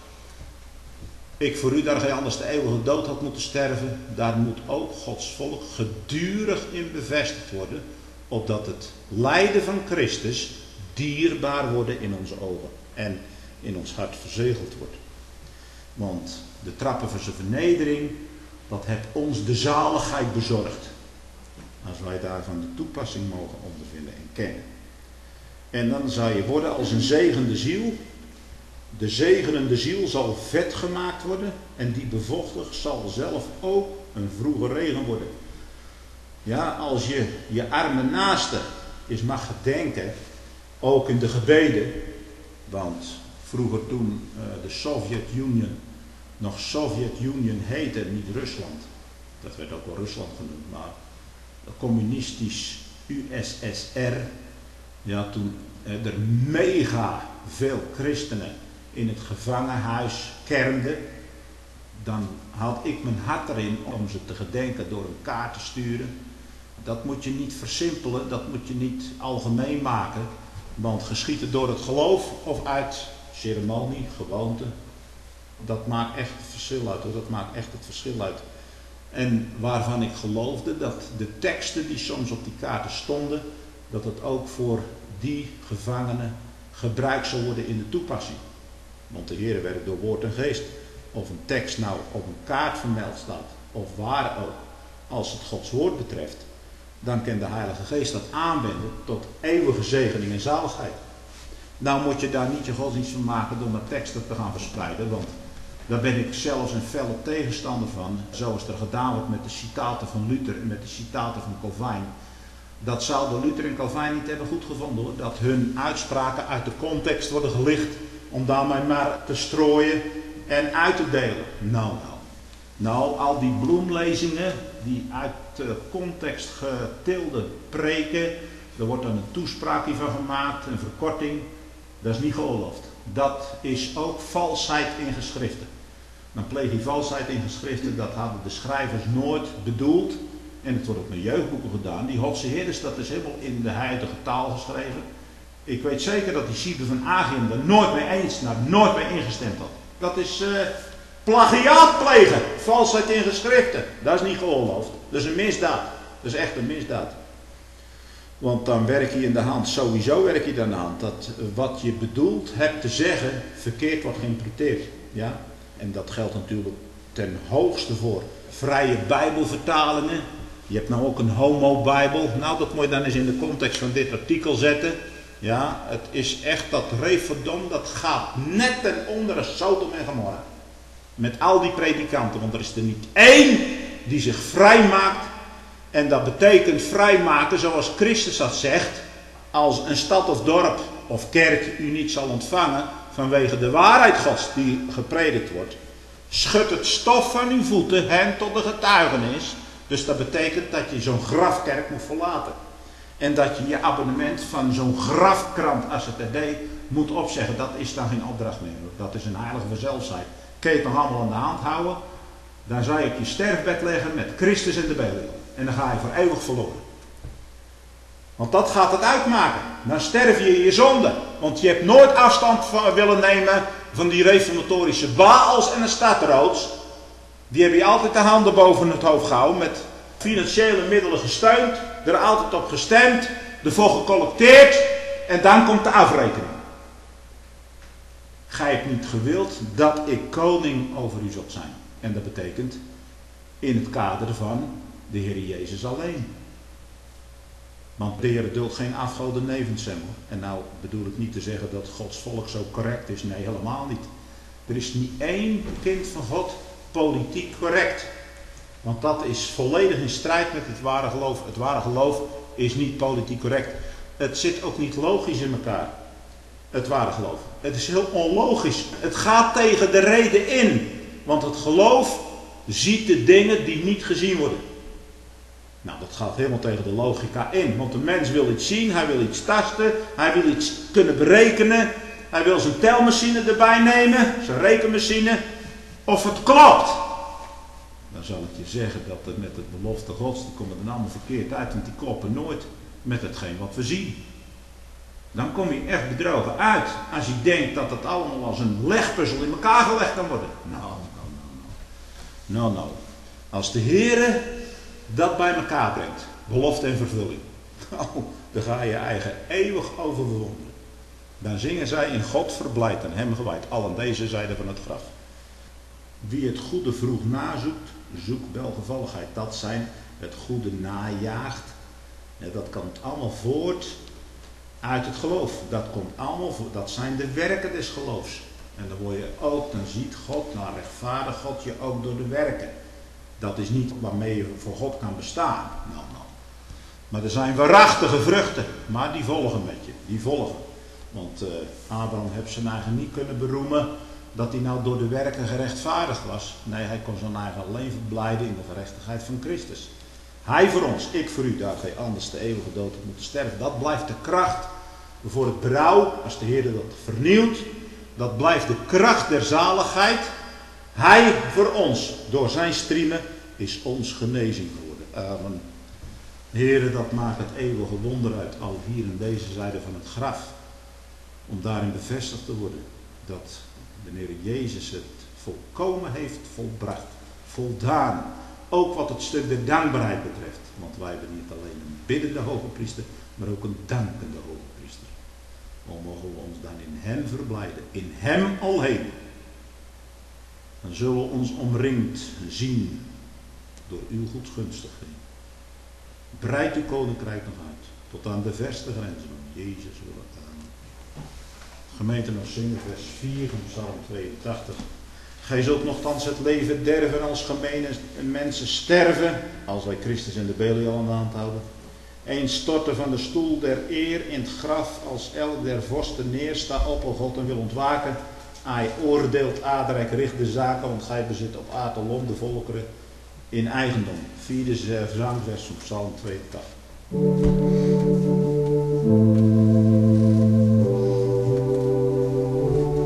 Ik voor u daar gij anders de eeuwige dood had moeten sterven. Daar moet ook Gods volk gedurig in bevestigd worden. Opdat het lijden van Christus dierbaar worden in onze ogen. En in ons hart verzegeld wordt. Want de trappen van zijn vernedering, dat heeft ons de zaligheid bezorgd. Als wij daarvan de toepassing mogen ondervinden en kennen. En dan zal je worden als een zegende ziel. De zegenende ziel zal vet gemaakt worden. En die bevochtigd zal zelf ook een vroege regen worden. Ja, als je je arme naaste eens mag gedenken. Ook in de gebeden. Want vroeger toen de Sovjet-Unie nog Sovjet-Unie heette, niet Rusland. Dat werd ook wel Rusland genoemd, maar communistisch USSR. Ja, toen er mega veel christenen in het gevangenhuis kermden. Dan had ik mijn hart erin om ze te gedenken door een kaart te sturen. Dat moet je niet versimpelen, dat moet je niet algemeen maken. Want geschieden door het geloof of uit ceremonie, gewoonte. Dat maakt echt het verschil uit. Dat maakt echt het verschil uit. En waarvan ik geloofde dat de teksten die soms op die kaarten stonden, dat het ook voor die gevangenen gebruikt zal worden in de toepassing. Want de Heer werkt door woord en geest. Of een tekst nou op een kaart vermeld staat, of waar ook, als het Gods woord betreft, dan kan de Heilige Geest dat aanwenden tot eeuwige zegening en zaligheid. Nou moet je daar niet je godsdienst van maken door maar teksten te gaan verspreiden, want daar ben ik zelfs een felle tegenstander van, zoals er gedaan wordt met de citaten van Luther en met de citaten van Calvijn. Dat zouden Luther en Calvijn niet hebben goedgevonden hoor, dat hun uitspraken uit de context worden gelicht om daarmee maar te strooien en uit te delen. Nou, al die bloemlezingen, die uit de context getilde preken, er wordt dan een toespraakje van gemaakt, een verkorting, dat is niet geoorloofd. dat is ook valsheid in geschriften. Dan pleeg je valsheid in geschriften, dat hadden de schrijvers nooit bedoeld. En het wordt ook met jeugdboeken gedaan. Die Hotse Herders, dat is helemaal in de huidige taal geschreven. Ik weet zeker dat die Siebe van Agium er nooit mee eens, nooit mee ingestemd had. Dat is plagiaat plegen, valsheid in geschriften. Dat is niet geoorloofd. Dat is een misdaad. Dat is echt een misdaad. Want dan werk je in de hand, sowieso werk je dan aan de hand, dat wat je bedoeld hebt te zeggen, verkeerd wordt geïnterpreteerd. Ja? En dat geldt natuurlijk ten hoogste voor vrije bijbelvertalingen. Je hebt nou ook een homo-bijbel. Nou, dat moet je dan eens in de context van dit artikel zetten. Ja, het is echt dat Referdom, dat gaat net ten onder Sodom en Gomorra. Met al die predikanten, want er is er niet één die zich vrij maakt. En dat betekent vrijmaken zoals Christus dat zegt. Als een stad of dorp of kerk u niet zal ontvangen vanwege de waarheid Gods die gepredikt wordt. Schud het stof van uw voeten hen tot de getuigenis. Dus dat betekent dat je zo'n grafkerk moet verlaten. En dat je je abonnement van zo'n grafkrant als het er deed moet opzeggen. Dat is dan geen opdracht meer. Dat is een heilige vanzelfsheid. Kun je het nog allemaal aan de hand houden. Dan zou je op je sterfbed leggen met Christus en de Belial. En dan ga je voor eeuwig verloren. Want dat gaat het uitmaken. Dan sterf je in je zonde. Want je hebt nooit afstand van willen nemen van die reformatorische Baals en de stadroods. Die hebben je altijd de handen boven het hoofd gehouden. Met financiële middelen gesteund. Er altijd op gestemd. Ervoor gecollecteerd. En dan komt de afrekening. Gij hebt niet gewild dat ik koning over u zult zijn. En dat betekent in het kader van de Heer Jezus alleen. Want de Heer duldt geen afgoden nevens hem. En nou bedoel ik niet te zeggen dat Gods volk zo correct is. Nee, helemaal niet. Er is niet één kind van God politiek correct. Want dat is volledig in strijd met het ware geloof. Het ware geloof is niet politiek correct. Het zit ook niet logisch in elkaar. Het ware geloof. Het is heel onlogisch. Het gaat tegen de reden in. Want het geloof ziet de dingen die niet gezien worden. Nou, dat gaat helemaal tegen de logica in. Want de mens wil iets zien, hij wil iets tasten, hij wil iets kunnen berekenen. Hij wil zijn telmachine erbij nemen, zijn rekenmachine. Of het klopt. Dan zal ik je zeggen dat het met het belofte Gods, die komen er allemaal verkeerd uit. Want die kloppen nooit met hetgeen wat we zien. Dan kom je echt bedrogen uit. Als je denkt dat het allemaal als een legpuzzel in elkaar gelegd kan worden. Nou. Als de Heere dat bij elkaar brengt. Belofte en vervulling. Dan ga je eigen eeuwig over verwonderen. Dan zingen zij in God verblijdt en hem gewijd. Al aan deze zijde van het graf. Wie het goede vroeg nazoekt, zoekt welgevalligheid. Dat zijn het goede najaagt. Dat komt allemaal voort uit het geloof. Dat komt allemaal voort. Dat zijn de werken des geloofs. En dan word je ook, dan ziet God, nou rechtvaardig God je ook door de werken. Dat is niet waarmee je voor God kan bestaan. Nou. Maar er zijn waarachtige vruchten. Maar die volgen met je. Die volgen. Want Abraham heeft zijn eigen niet kunnen beroemen dat hij nou door de werken gerechtvaardigd was. Nee, hij kon zijn eigen leven blijden in de gerechtigheid van Christus. Hij voor ons, ik voor u, daar gij anders de eeuwige dood op moeten sterven. Dat blijft de kracht voor het berouw, als de Heer dat vernieuwt. Dat blijft de kracht der zaligheid. Hij voor ons, door zijn striemen, is ons genezing geworden. Amen. Heere, dat maakt het eeuwige wonder uit, al hier in deze zijde van het graf. Om daarin bevestigd te worden dat de Heer Jezus het volkomen heeft volbracht. Voldaan. Ook wat het stuk der dankbaarheid betreft. Want wij hebben niet alleen een biddende hoge priester, maar ook een dankende hoge priester. Dan mogen we ons dan in hem verblijden. In hem alheen. Dan zullen we ons omringd zien door uw goedgunstigheid. Breid uw koninkrijk nog uit. Tot aan de verste grenzen van Jezus willen aan. Gemeente nog zingen vers 4 van Psalm 82. Gij zult nogthans het leven derven als gemene mensen sterven, als wij Christus en de Belial aan de hand houden. Eens storten van de stoel der eer in het graf, als elk der vorsten neersta op, o God, en wil ontwaken. Hij oordeelt aardrijk, richt de zaken, want gij bezit op aard alom de volkeren in eigendom. Vierde zangvers van Psalm 82.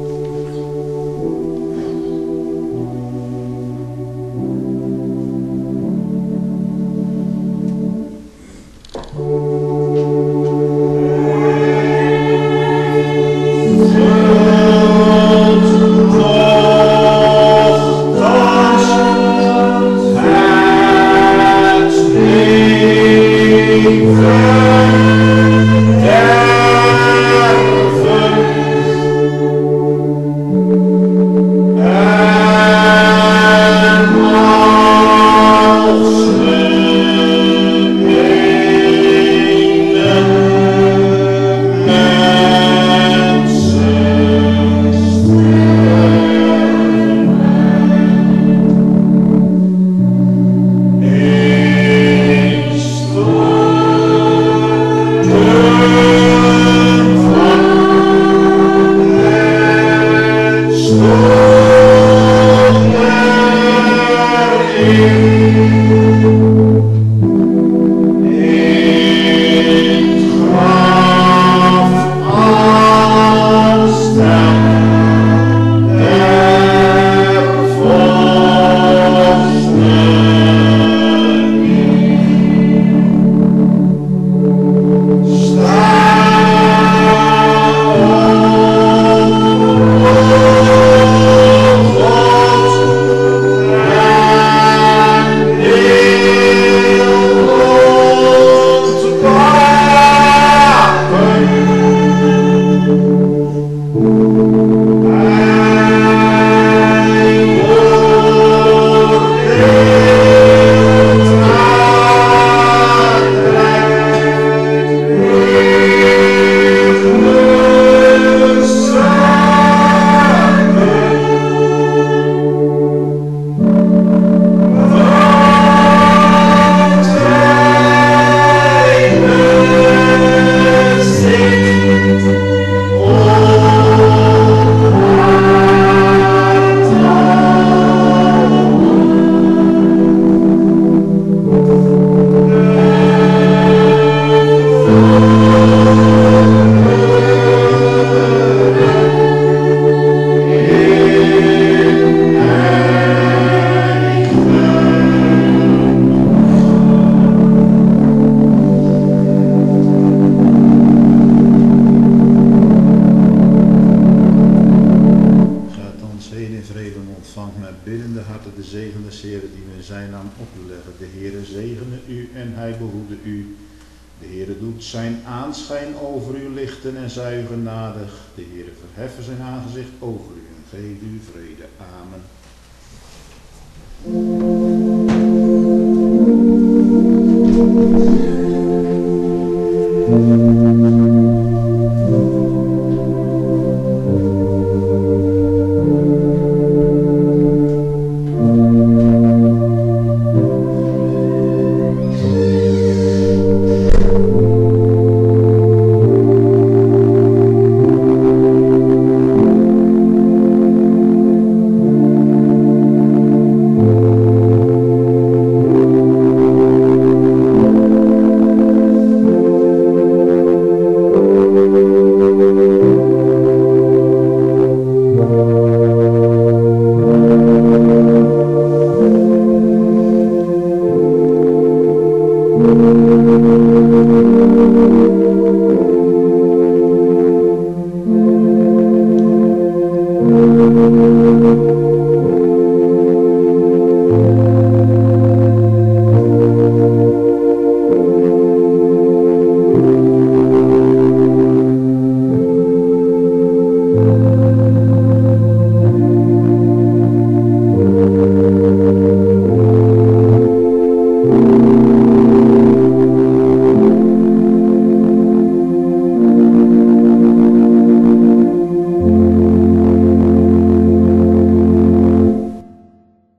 harte de zegen des Heeren die we in zijn naam opleggen. De Heere zegene u en hij behoede u. De Heere doet zijn aanschijn over u lichten en zij u genadig. De Heere verheffen zijn aangezicht over u en geeft u vrede. Amen.